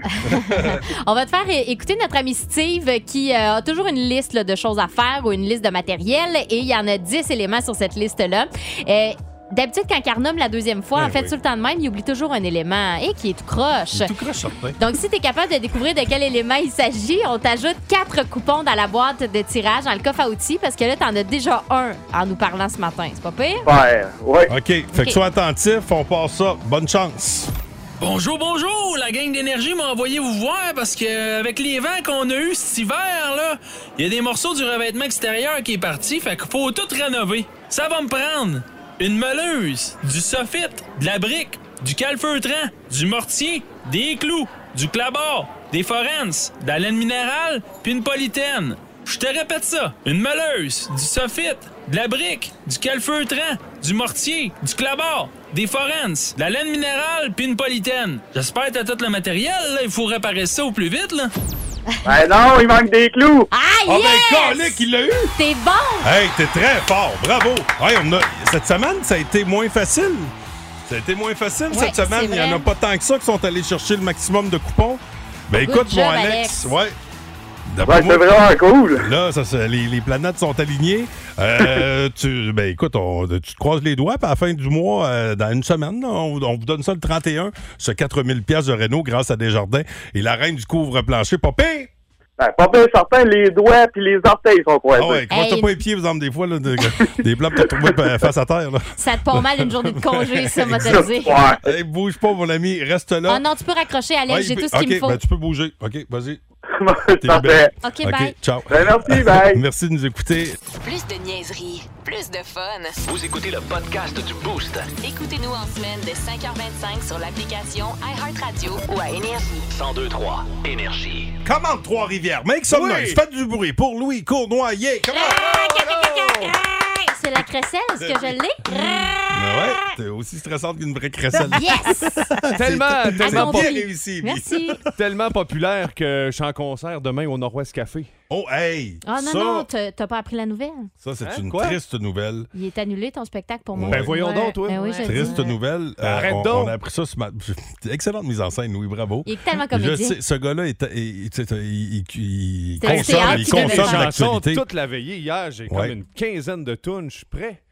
Speaker 6: On va te faire é- écouter notre amie Steve qui euh, a toujours une liste là, de choses à faire ou une liste de matériel et il y en a dix éléments sur cette liste-là. Euh, D'habitude, quand il renomme la deuxième fois,
Speaker 3: Ben
Speaker 6: en fait,
Speaker 3: oui.
Speaker 6: tout le temps de même, il oublie toujours un élément et qui est tout croche.
Speaker 3: C'est tout croche, certain.
Speaker 6: Donc, si tu es capable de découvrir de quel élément il s'agit, on t'ajoute quatre coupons dans la boîte de tirage, dans le coffre à outils, parce que là, t'en as déjà un en nous parlant ce matin. C'est pas pire?
Speaker 14: Ouais, ouais.
Speaker 3: OK. Fait
Speaker 6: OK.
Speaker 3: que sois attentif, on passe ça. Bonne chance.
Speaker 15: Bonjour, bonjour! La gang d'énergie m'a envoyé vous voir parce que avec les vents qu'on a eu cet hiver, là, il y a des morceaux du revêtement extérieur qui est parti, fait qu'il faut tout rénover. Ça va me prendre une meuleuse, du soffit, de la brique, du calfeutrant, du mortier, des clous, du clabard, des forenses, de la laine minérale, puis une polythène. Je te répète ça. Une meuleuse, du soffit, de la brique, du calfeutrant, du mortier, du clabard, des forenses, de la laine minérale puis une polythène. J'espère que t'as tout le matériel, là. Il faut réparer ça au plus vite, là.
Speaker 14: Ben non, il manque des clous.
Speaker 6: Ah,
Speaker 3: Oh,
Speaker 6: yes!
Speaker 3: ben, calique, il l'a eu!
Speaker 6: T'es bon!
Speaker 3: Hey, t'es très fort. Bravo. Hey, on a... Cette semaine, ça a été moins facile. Ça a été moins facile
Speaker 6: Ouais,
Speaker 3: cette semaine.
Speaker 6: c'est
Speaker 3: Il n'y en
Speaker 6: vrai.
Speaker 3: a pas tant que ça qui sont allés chercher le maximum de coupons. Ben
Speaker 6: Good
Speaker 3: écoute,
Speaker 6: job,
Speaker 3: mon Alex.
Speaker 6: Alex.
Speaker 3: Ouais. D'après
Speaker 14: Ouais, c'est
Speaker 3: moi,
Speaker 14: vraiment cool.
Speaker 3: là, ça, c'est- les, les planètes sont alignées. Euh, tu, ben écoute, on- tu te croises les doigts, puis à la fin du mois, euh, dans une semaine, là, on, on vous donne ça le trente et un, ce quatre mille pièces de Renault grâce à Desjardins. Et la reine du couvre-plancher, pas pire!
Speaker 14: Ben, pas bien certain, les doigts puis les orteils sont croisés.
Speaker 3: Ah ouais, croise-toi
Speaker 6: Hey.
Speaker 3: pas les pieds, vous en des fois, là, de- des plans pour te retrouver face à terre. Là.
Speaker 6: Ça te part mal une journée de congé, ça, m'a te le dire.
Speaker 14: Ouais.
Speaker 3: Hey, bouge pas, mon ami, reste là.
Speaker 6: Oh non, tu peux raccrocher, Alex.
Speaker 3: Ouais,
Speaker 6: J'ai
Speaker 3: il peut-
Speaker 6: tout ce qu'il
Speaker 3: OK,
Speaker 6: me faut.
Speaker 3: ben, tu peux bouger. OK, vas-y. T'es
Speaker 14: Parfait.
Speaker 3: libéré.
Speaker 6: OK, bye.
Speaker 3: ciao.
Speaker 14: Ben, merci, bye.
Speaker 3: Merci de nous écouter.
Speaker 1: Plus de niaiserie, plus de fun.
Speaker 2: Vous écoutez le podcast du Boost.
Speaker 1: Écoutez-nous en semaine de cinq heures vingt-cinq sur l'application iHeartRadio ou à Énergie.
Speaker 2: cent deux trois. Énergie.
Speaker 3: Commande Trois-Rivières. Make some noise. Faites du bruit pour Louis Cournoyer. Yeah, come on!
Speaker 6: C'est la crécelle, est-ce que je l'ai?
Speaker 3: Ben ouais, t'es aussi stressante qu'une vraie crécelle.
Speaker 6: Yes!
Speaker 16: Tellement,
Speaker 3: C'est
Speaker 16: tellement,
Speaker 3: bien
Speaker 6: Accompli.
Speaker 3: réussi. lui.
Speaker 6: Merci.
Speaker 16: tellement populaire que je suis en concert demain au Nord-Ouest Café.
Speaker 3: Oh, hey!
Speaker 6: Ah non,
Speaker 3: ça,
Speaker 6: non, t'as t'as pas appris la nouvelle.
Speaker 3: ça, c'est
Speaker 16: Hein,
Speaker 3: une
Speaker 16: quoi?
Speaker 3: triste nouvelle.
Speaker 6: Il est annulé, ton spectacle, pour moi.
Speaker 3: Ben
Speaker 16: voyons donc, toi.
Speaker 6: Ben oui, je le
Speaker 3: Triste
Speaker 6: dis.
Speaker 3: nouvelle. Euh,
Speaker 16: Arrête
Speaker 3: on,
Speaker 16: donc.
Speaker 3: on a appris ça ce matin. Excellente mise en scène, Louis, bravo.
Speaker 6: Il est tellement
Speaker 3: Je
Speaker 6: comédien.
Speaker 3: sais, ce gars-là, est, il, tu sais, il, il- il
Speaker 6: C'est le
Speaker 3: consomme,
Speaker 6: théâtre
Speaker 3: il
Speaker 6: qui devait
Speaker 3: consomme
Speaker 6: faire.
Speaker 16: Chansons
Speaker 3: l'actualité.
Speaker 16: toute la veillée hier, j'ai
Speaker 3: Ouais.
Speaker 16: comme une quinzaine de tunes, je suis prêt.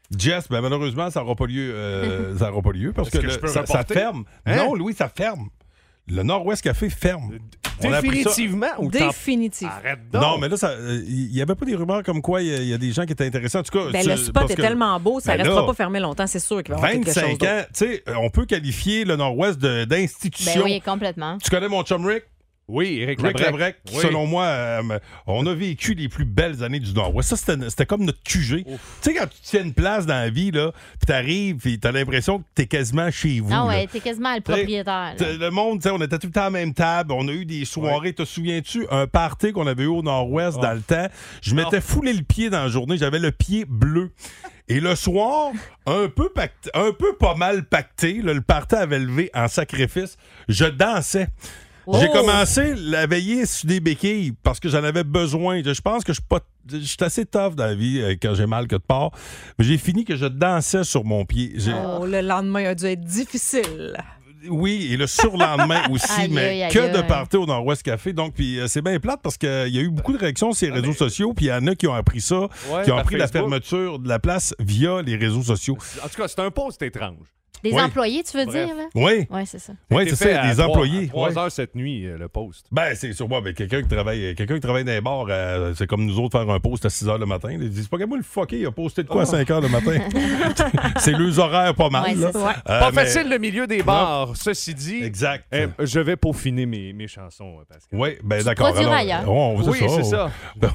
Speaker 3: Jess, ben malheureusement, ça n'aura pas lieu. Euh, ça n'aura pas lieu parce
Speaker 16: Est-ce
Speaker 3: que,
Speaker 16: que
Speaker 3: le-
Speaker 16: je peux
Speaker 3: ça, ça
Speaker 16: reporter?
Speaker 3: ferme.
Speaker 16: Hein?
Speaker 3: Non, Louis, ça ferme. Le Nord-Ouest Café ferme. On a appris ça.
Speaker 16: Définitivement ou t'en-
Speaker 7: Définitivement.
Speaker 16: Arrête donc.
Speaker 3: Non, mais là, il n'y avait pas des rumeurs comme quoi il y, a- y a des gens qui étaient intéressés. En tout cas,
Speaker 7: Ben,
Speaker 3: tu-
Speaker 7: le spot
Speaker 3: parce
Speaker 7: est
Speaker 3: que-
Speaker 7: tellement beau, ça
Speaker 3: Ben
Speaker 7: restera
Speaker 3: là,
Speaker 7: pas fermé longtemps, c'est sûr qu'il va y avoir quelque chose
Speaker 3: vingt-cinq
Speaker 7: d'autre.
Speaker 3: ans, tu sais, on peut qualifier le Nord-Ouest de- d'institution.
Speaker 6: Ben oui, complètement.
Speaker 3: Tu connais mon chum Rick?
Speaker 16: Oui, Éric
Speaker 3: Rick
Speaker 16: Labrec.
Speaker 3: Labrec, qui,
Speaker 16: Oui.
Speaker 3: selon moi, euh, on a vécu les plus belles années du Nord-Ouest. Ça, c'était, c'était comme notre Q G. Tu sais, quand tu tiens une place dans la vie, là, puis t'arrives, puis t'as l'impression que t'es quasiment chez vous.
Speaker 6: Ah
Speaker 3: là.
Speaker 6: ouais, t'es quasiment le propriétaire. là.
Speaker 3: T'sais, le monde, t'sais, on était tout le temps à la même table. On a eu des soirées. Te souviens-tu? Un party qu'on avait eu au Nord-Ouest dans le temps. Je m'étais foulé le pied dans la journée. J'avais le pied bleu. Et le soir, un peu pacté, un peu pas mal pacté, là, le party avait levé en sacrifice. Je dansais.
Speaker 6: Oh!
Speaker 3: J'ai commencé la veillée sur des béquilles parce que j'en avais besoin. Je pense que je suis pas, je suis assez tough dans la vie euh, quand j'ai mal que de part. Mais j'ai fini que je dansais sur mon pied. J'ai-
Speaker 7: Oh, le lendemain a dû être difficile.
Speaker 3: Oui, et le surlendemain aussi,
Speaker 7: Aïe,
Speaker 3: mais
Speaker 7: aïe,
Speaker 3: que
Speaker 7: aïe,
Speaker 3: de
Speaker 7: aïe.
Speaker 3: party au Nord-Ouest Café. Donc, puis euh, c'est bien plate parce qu'il y a eu beaucoup de réactions sur les réseaux sociaux, puis il y en a qui ont appris ça, qui ont
Speaker 16: par
Speaker 3: appris la
Speaker 16: Facebook.
Speaker 3: fermeture de la place via les réseaux sociaux.
Speaker 16: En tout cas, c'est un post étrange.
Speaker 6: Des
Speaker 3: Oui.
Speaker 6: employés, tu veux
Speaker 16: Bref.
Speaker 6: dire? Là?
Speaker 3: Oui.
Speaker 6: Oui, c'est ça.
Speaker 3: Oui,
Speaker 16: C'était
Speaker 3: c'est
Speaker 16: fait
Speaker 3: ça,
Speaker 16: à
Speaker 3: des
Speaker 16: trois-
Speaker 3: employés.
Speaker 16: à trois
Speaker 3: ouais.
Speaker 16: heures cette nuit, euh, le post.
Speaker 3: Ben, c'est sur moi, ben, quelqu'un qui travaille quelqu'un qui travaille dans les bars, euh, c'est comme nous autres faire un post à six heures le matin. Ils disent, c'est pas comme moi le fucké, il a posté de quoi à
Speaker 16: Oh.
Speaker 3: cinq heures le matin? c'est leurs horaires pas mal.
Speaker 16: Ouais,
Speaker 3: là.
Speaker 16: c'est ça.
Speaker 3: Euh,
Speaker 16: Pas
Speaker 3: mais-
Speaker 16: facile le milieu des bars, ceci dit.
Speaker 3: Exact.
Speaker 16: Eh, je vais peaufiner mes, mes chansons, euh, Pascal.
Speaker 3: Oui, ben d'accord.
Speaker 6: produiras
Speaker 3: Alors,
Speaker 6: ailleurs.
Speaker 3: on-
Speaker 16: Oui, c'est ça.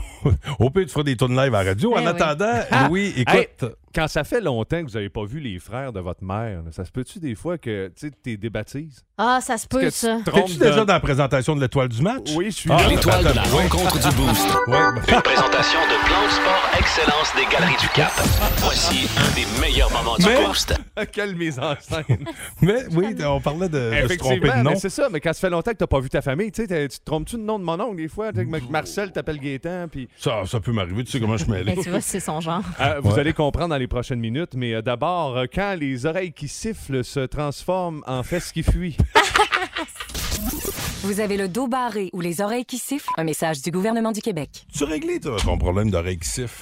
Speaker 3: Au pire, tu feras des tournes live à la radio.
Speaker 6: Eh
Speaker 3: en
Speaker 6: oui.
Speaker 3: attendant,
Speaker 16: Ah!
Speaker 3: Louis,
Speaker 16: Hey,
Speaker 3: écoute.
Speaker 16: quand ça fait longtemps que vous n'avez pas vu les frères de votre mère, là, ça se peut-tu des fois que tu t'es débaptises?
Speaker 6: Ah, ça se peut,
Speaker 16: Est-ce que
Speaker 6: ça.
Speaker 16: tu te trompes
Speaker 3: T'es-tu déjà
Speaker 16: de-
Speaker 3: dans la présentation de l'étoile du match?
Speaker 16: Oui, je suis
Speaker 3: Ah,
Speaker 16: là.
Speaker 2: L'étoile de la
Speaker 3: oui.
Speaker 2: rencontre du Boost.
Speaker 3: Ouais, ben-
Speaker 2: Une présentation de Plan de Sport Excellence des Galeries du Cap. Voici un des meilleurs moments du
Speaker 3: Mais-
Speaker 2: Boost.
Speaker 16: Quelle mise en scène.
Speaker 3: Mais oui, on parlait de, de se tromper
Speaker 16: Effectivement,
Speaker 3: de nom.
Speaker 16: mais c'est ça. Mais quand ça fait longtemps que tu n'as pas vu ta famille, tu sais, t'as- tu te trompes-tu de nom de mon oncle des fois? Tu sais, que Marcel t'appelle Gaétan, puis...
Speaker 3: Ça, ça peut m'arriver, tu sais comment je suis mêlé.
Speaker 6: Ben, tu vois, c'est son genre.
Speaker 16: Euh, vous
Speaker 3: Ouais.
Speaker 16: allez comprendre dans les prochaines minutes, mais euh, d'abord, euh, quand les oreilles qui sifflent se transforment en fesses qui fuient.
Speaker 12: Vous avez le dos barré ou les oreilles qui sifflent? Un message du gouvernement du Québec.
Speaker 3: Tu as réglé, toi, ton problème d'oreille qui siffle?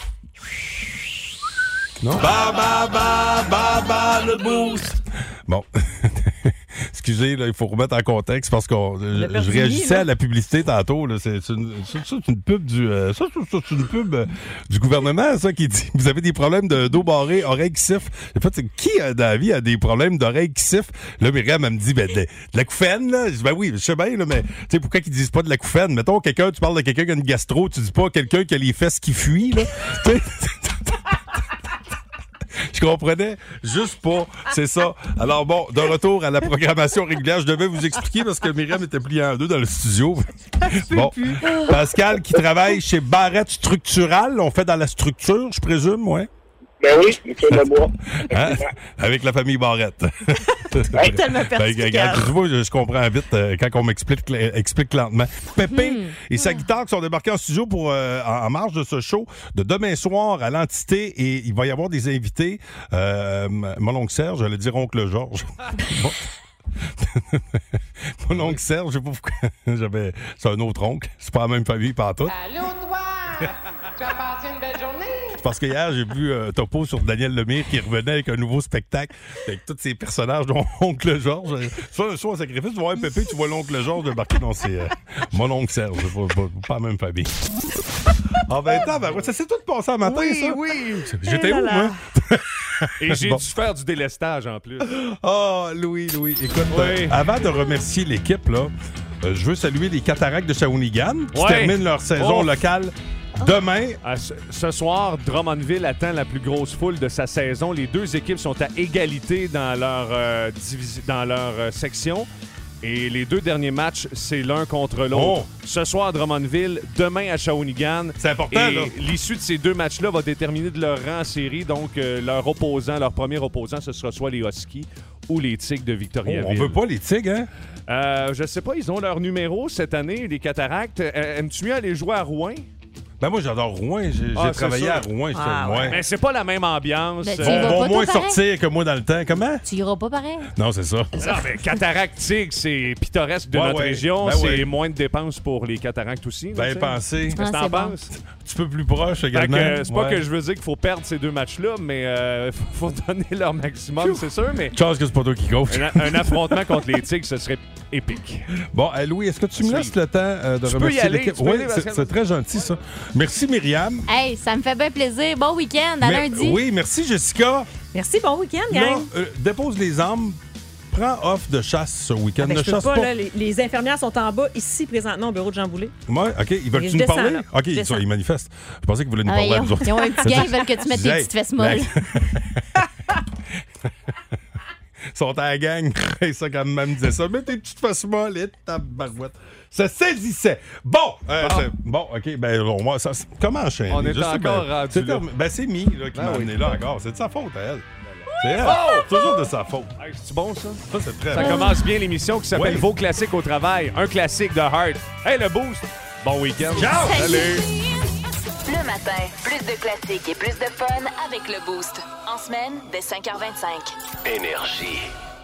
Speaker 3: Non? Ba, ba, ba, ba, ba, le boost! Bon. Excusez, là, il faut remettre en contexte parce que je,
Speaker 7: perdu
Speaker 3: je réagissais
Speaker 7: là.
Speaker 3: à la publicité tantôt. Là. C'est, c'est une, c'est- c'est une pub du euh, ça, c'est- c'est une pub euh, du gouvernement, ça, qui dit vous avez des problèmes de dos barré, oreilles qui sifflent. En fait, c'est qui euh, dans la vie a des problèmes d'oreilles qui sifflent? Là, Myriam, elle me dit ben, de, de l'acouphène, là. Je dis ben oui, je sais bien, là, mais tu sais, pourquoi qu'ils disent pas de l'acouphène? Mettons, quelqu'un, tu parles de quelqu'un qui a une gastro, tu dis pas quelqu'un qui a les fesses qui fuient, là. Tu sais, je comprenais juste pas. C'est ça. Alors bon, de retour à la programmation régulière, je devais vous expliquer parce que Myriam était pliée en deux dans le studio. Bon, Pascal qui travaille chez Barrette Structural. On fait dans la structure, je présume, ouais.
Speaker 14: Ben oui, c'est le bois.
Speaker 3: Hein? Avec la famille Barrette.
Speaker 7: Hey, tellement
Speaker 3: Ben,
Speaker 7: perspicace.
Speaker 3: regarde, tu vois, je, je comprends vite euh, quand on m'explique euh, explique lentement. Pépé
Speaker 7: Hmm.
Speaker 3: et sa guitare qui sont débarqués en studio pour euh, en, en marge de ce show de demain soir à l'Entité et il va y avoir des invités. Euh, mon oncle Serge, j'allais dire oncle Georges. Bon. Mon oncle Serge, je sais pas pourquoi. J'avais, c'est un autre oncle. C'est pas la même famille, pas tout.
Speaker 17: Allô, toi! Tu as passé une belle journée?
Speaker 3: C'est parce que hier, j'ai vu un topo sur Daniel Lemire qui revenait avec un nouveau spectacle avec tous ces personnages, dont Oncle Georges. Soit un soir à sacrifice, tu vas voir un Pépé, tu vois l'Oncle Georges débarquer dans ses... Euh, mon oncle Serge, pas, pas, pas la même famille. En vingt ans, ben, ouais, ça s'est tout passé un matin,
Speaker 16: Oui,
Speaker 3: ça.
Speaker 16: oui.
Speaker 3: J'étais
Speaker 16: Eh
Speaker 3: où,
Speaker 16: là
Speaker 3: moi?
Speaker 16: Et j'ai
Speaker 3: Bon.
Speaker 16: dû faire du délestage en plus.
Speaker 3: Oh, Louis, Louis. Écoute,
Speaker 16: Oui.
Speaker 3: euh, avant de remercier l'équipe, là, euh, je veux saluer les Cataractes de Shawinigan qui
Speaker 16: Ouais.
Speaker 3: terminent leur saison
Speaker 16: Oh.
Speaker 3: locale demain.
Speaker 16: À ce, ce soir, Drummondville attend la plus grosse foule de sa saison. Les deux équipes sont à égalité dans leur, euh, divisi- dans leur euh, section. Et les deux derniers matchs, c'est l'un contre l'autre.
Speaker 3: Oh.
Speaker 16: Ce soir à Drummondville, demain à Shawinigan.
Speaker 3: C'est important,
Speaker 16: Et
Speaker 3: là.
Speaker 16: l'issue de ces deux matchs-là va déterminer de leur rang en série. Donc, euh, leur opposant, leur premier opposant, ce sera soit les Huskies ou les Tigres de
Speaker 3: Oh,
Speaker 16: Victoriaville.
Speaker 3: on veut pas les Tigres, hein?
Speaker 16: Euh, je sais pas, ils ont leur numéro cette année, les Cataractes. Euh, Aimes-tu mieux aller jouer à Rouen?
Speaker 3: Ben moi, j'adore Rouen. J'ai, j'ai
Speaker 16: Ah,
Speaker 3: travaillé
Speaker 16: c'est
Speaker 3: à
Speaker 16: sûr.
Speaker 3: Rouen.
Speaker 16: Ah,
Speaker 3: ouais.
Speaker 16: ouais. Mais c'est pas la même ambiance.
Speaker 6: Ben, tu
Speaker 3: Ils
Speaker 6: iras
Speaker 3: vont
Speaker 6: pas
Speaker 3: moins
Speaker 6: tout pareil.
Speaker 3: sortir que moi dans le temps. Comment?
Speaker 6: Tu iras pas pareil.
Speaker 3: Non, c'est ça.
Speaker 16: Non, mais cataracte tigre, c'est pittoresque de
Speaker 3: Ouais,
Speaker 16: notre
Speaker 3: ouais.
Speaker 16: région.
Speaker 3: Ben
Speaker 16: c'est
Speaker 3: ouais.
Speaker 16: moins de dépenses pour les cataractes aussi.
Speaker 3: Ben, pensez.
Speaker 16: Qu'est-ce que
Speaker 6: Ah,
Speaker 16: t'en
Speaker 6: c'est bon.
Speaker 16: penses?
Speaker 3: Un petit peu plus proche
Speaker 16: Fait
Speaker 3: également.
Speaker 16: que, euh, c'est pas
Speaker 3: Ouais.
Speaker 16: que je veux dire qu'il faut perdre ces deux matchs-là, mais il faut, faut donner leur maximum, c'est sûr. Mais
Speaker 3: Chance que c'est pas toi qui coach.
Speaker 16: un, un affrontement contre les Tigres, ce serait épique.
Speaker 3: Bon, euh, Louis, est-ce que tu me laisses le temps euh, de
Speaker 16: Tu peux
Speaker 3: remercier
Speaker 16: y aller,
Speaker 3: l'équipe?
Speaker 16: tu peux y
Speaker 3: Oui,
Speaker 16: aller,
Speaker 3: c'est,
Speaker 16: Pascal.
Speaker 3: c'est très gentil, ça. Merci, Myriam.
Speaker 6: Hey, ça me fait bien plaisir. Bon week-end, à
Speaker 3: Mais-
Speaker 6: lundi.
Speaker 3: Oui, merci, Jessica.
Speaker 7: Merci, bon week-end,
Speaker 3: Là,
Speaker 7: gang.
Speaker 3: euh, dépose les armes. Prends off de chasse ce week-end.
Speaker 7: Ah ben,
Speaker 3: ne
Speaker 7: je peux
Speaker 3: chasse
Speaker 7: pas,
Speaker 3: pas.
Speaker 7: là, les, les infirmières sont en bas, ici, présentement, au bureau de Jean Boulet.
Speaker 3: Ouais, OK. Ils veulent
Speaker 7: Et
Speaker 3: que
Speaker 7: je
Speaker 3: tu nous
Speaker 7: descends,
Speaker 3: parler?
Speaker 7: là.
Speaker 3: OK,
Speaker 7: Je
Speaker 3: ils, sont-
Speaker 7: descends.
Speaker 3: ils manifestent. Je pensais qu'ils voulaient nous
Speaker 6: Ah,
Speaker 3: parler
Speaker 6: ils
Speaker 3: à
Speaker 6: ont-
Speaker 3: nous autres.
Speaker 6: ils ont un petit gars, ils veulent que tu mettes tes
Speaker 3: Hey,
Speaker 6: petites fesses molles.
Speaker 3: Ils sont à la gang. Et ça, quand même, disait ça. Mets tes petites fesses molles et ta barouette. Ça saisissait. Bon, euh,
Speaker 16: Bon.
Speaker 3: c'est- bon, OK. Ben, on va- ça, comment enchaîner?
Speaker 16: On est
Speaker 3: Je sais
Speaker 16: encore
Speaker 3: ben,
Speaker 16: rendu
Speaker 3: c'est
Speaker 16: là.
Speaker 3: terminé. Ben, c'est Mi là, qui
Speaker 16: Ben
Speaker 3: m'a
Speaker 16: oui.
Speaker 3: amené là encore. C'est de sa faute à elle. C'est elle.
Speaker 16: Oh!
Speaker 3: Toujours de sa faute.
Speaker 16: Hey, c'est bon, ça?
Speaker 3: Ça, c'est très
Speaker 16: Ça
Speaker 3: bon.
Speaker 16: commence bien l'émission qui s'appelle
Speaker 3: Oui.
Speaker 16: Vos classiques au travail. Un classique de Hard. Hey, le boost! Bon week-end.
Speaker 3: Ciao!
Speaker 16: Salut!
Speaker 1: Le matin, plus de classiques et plus de fun avec le Boost. En semaine, dès cinq heures vingt-cinq.
Speaker 2: Énergie.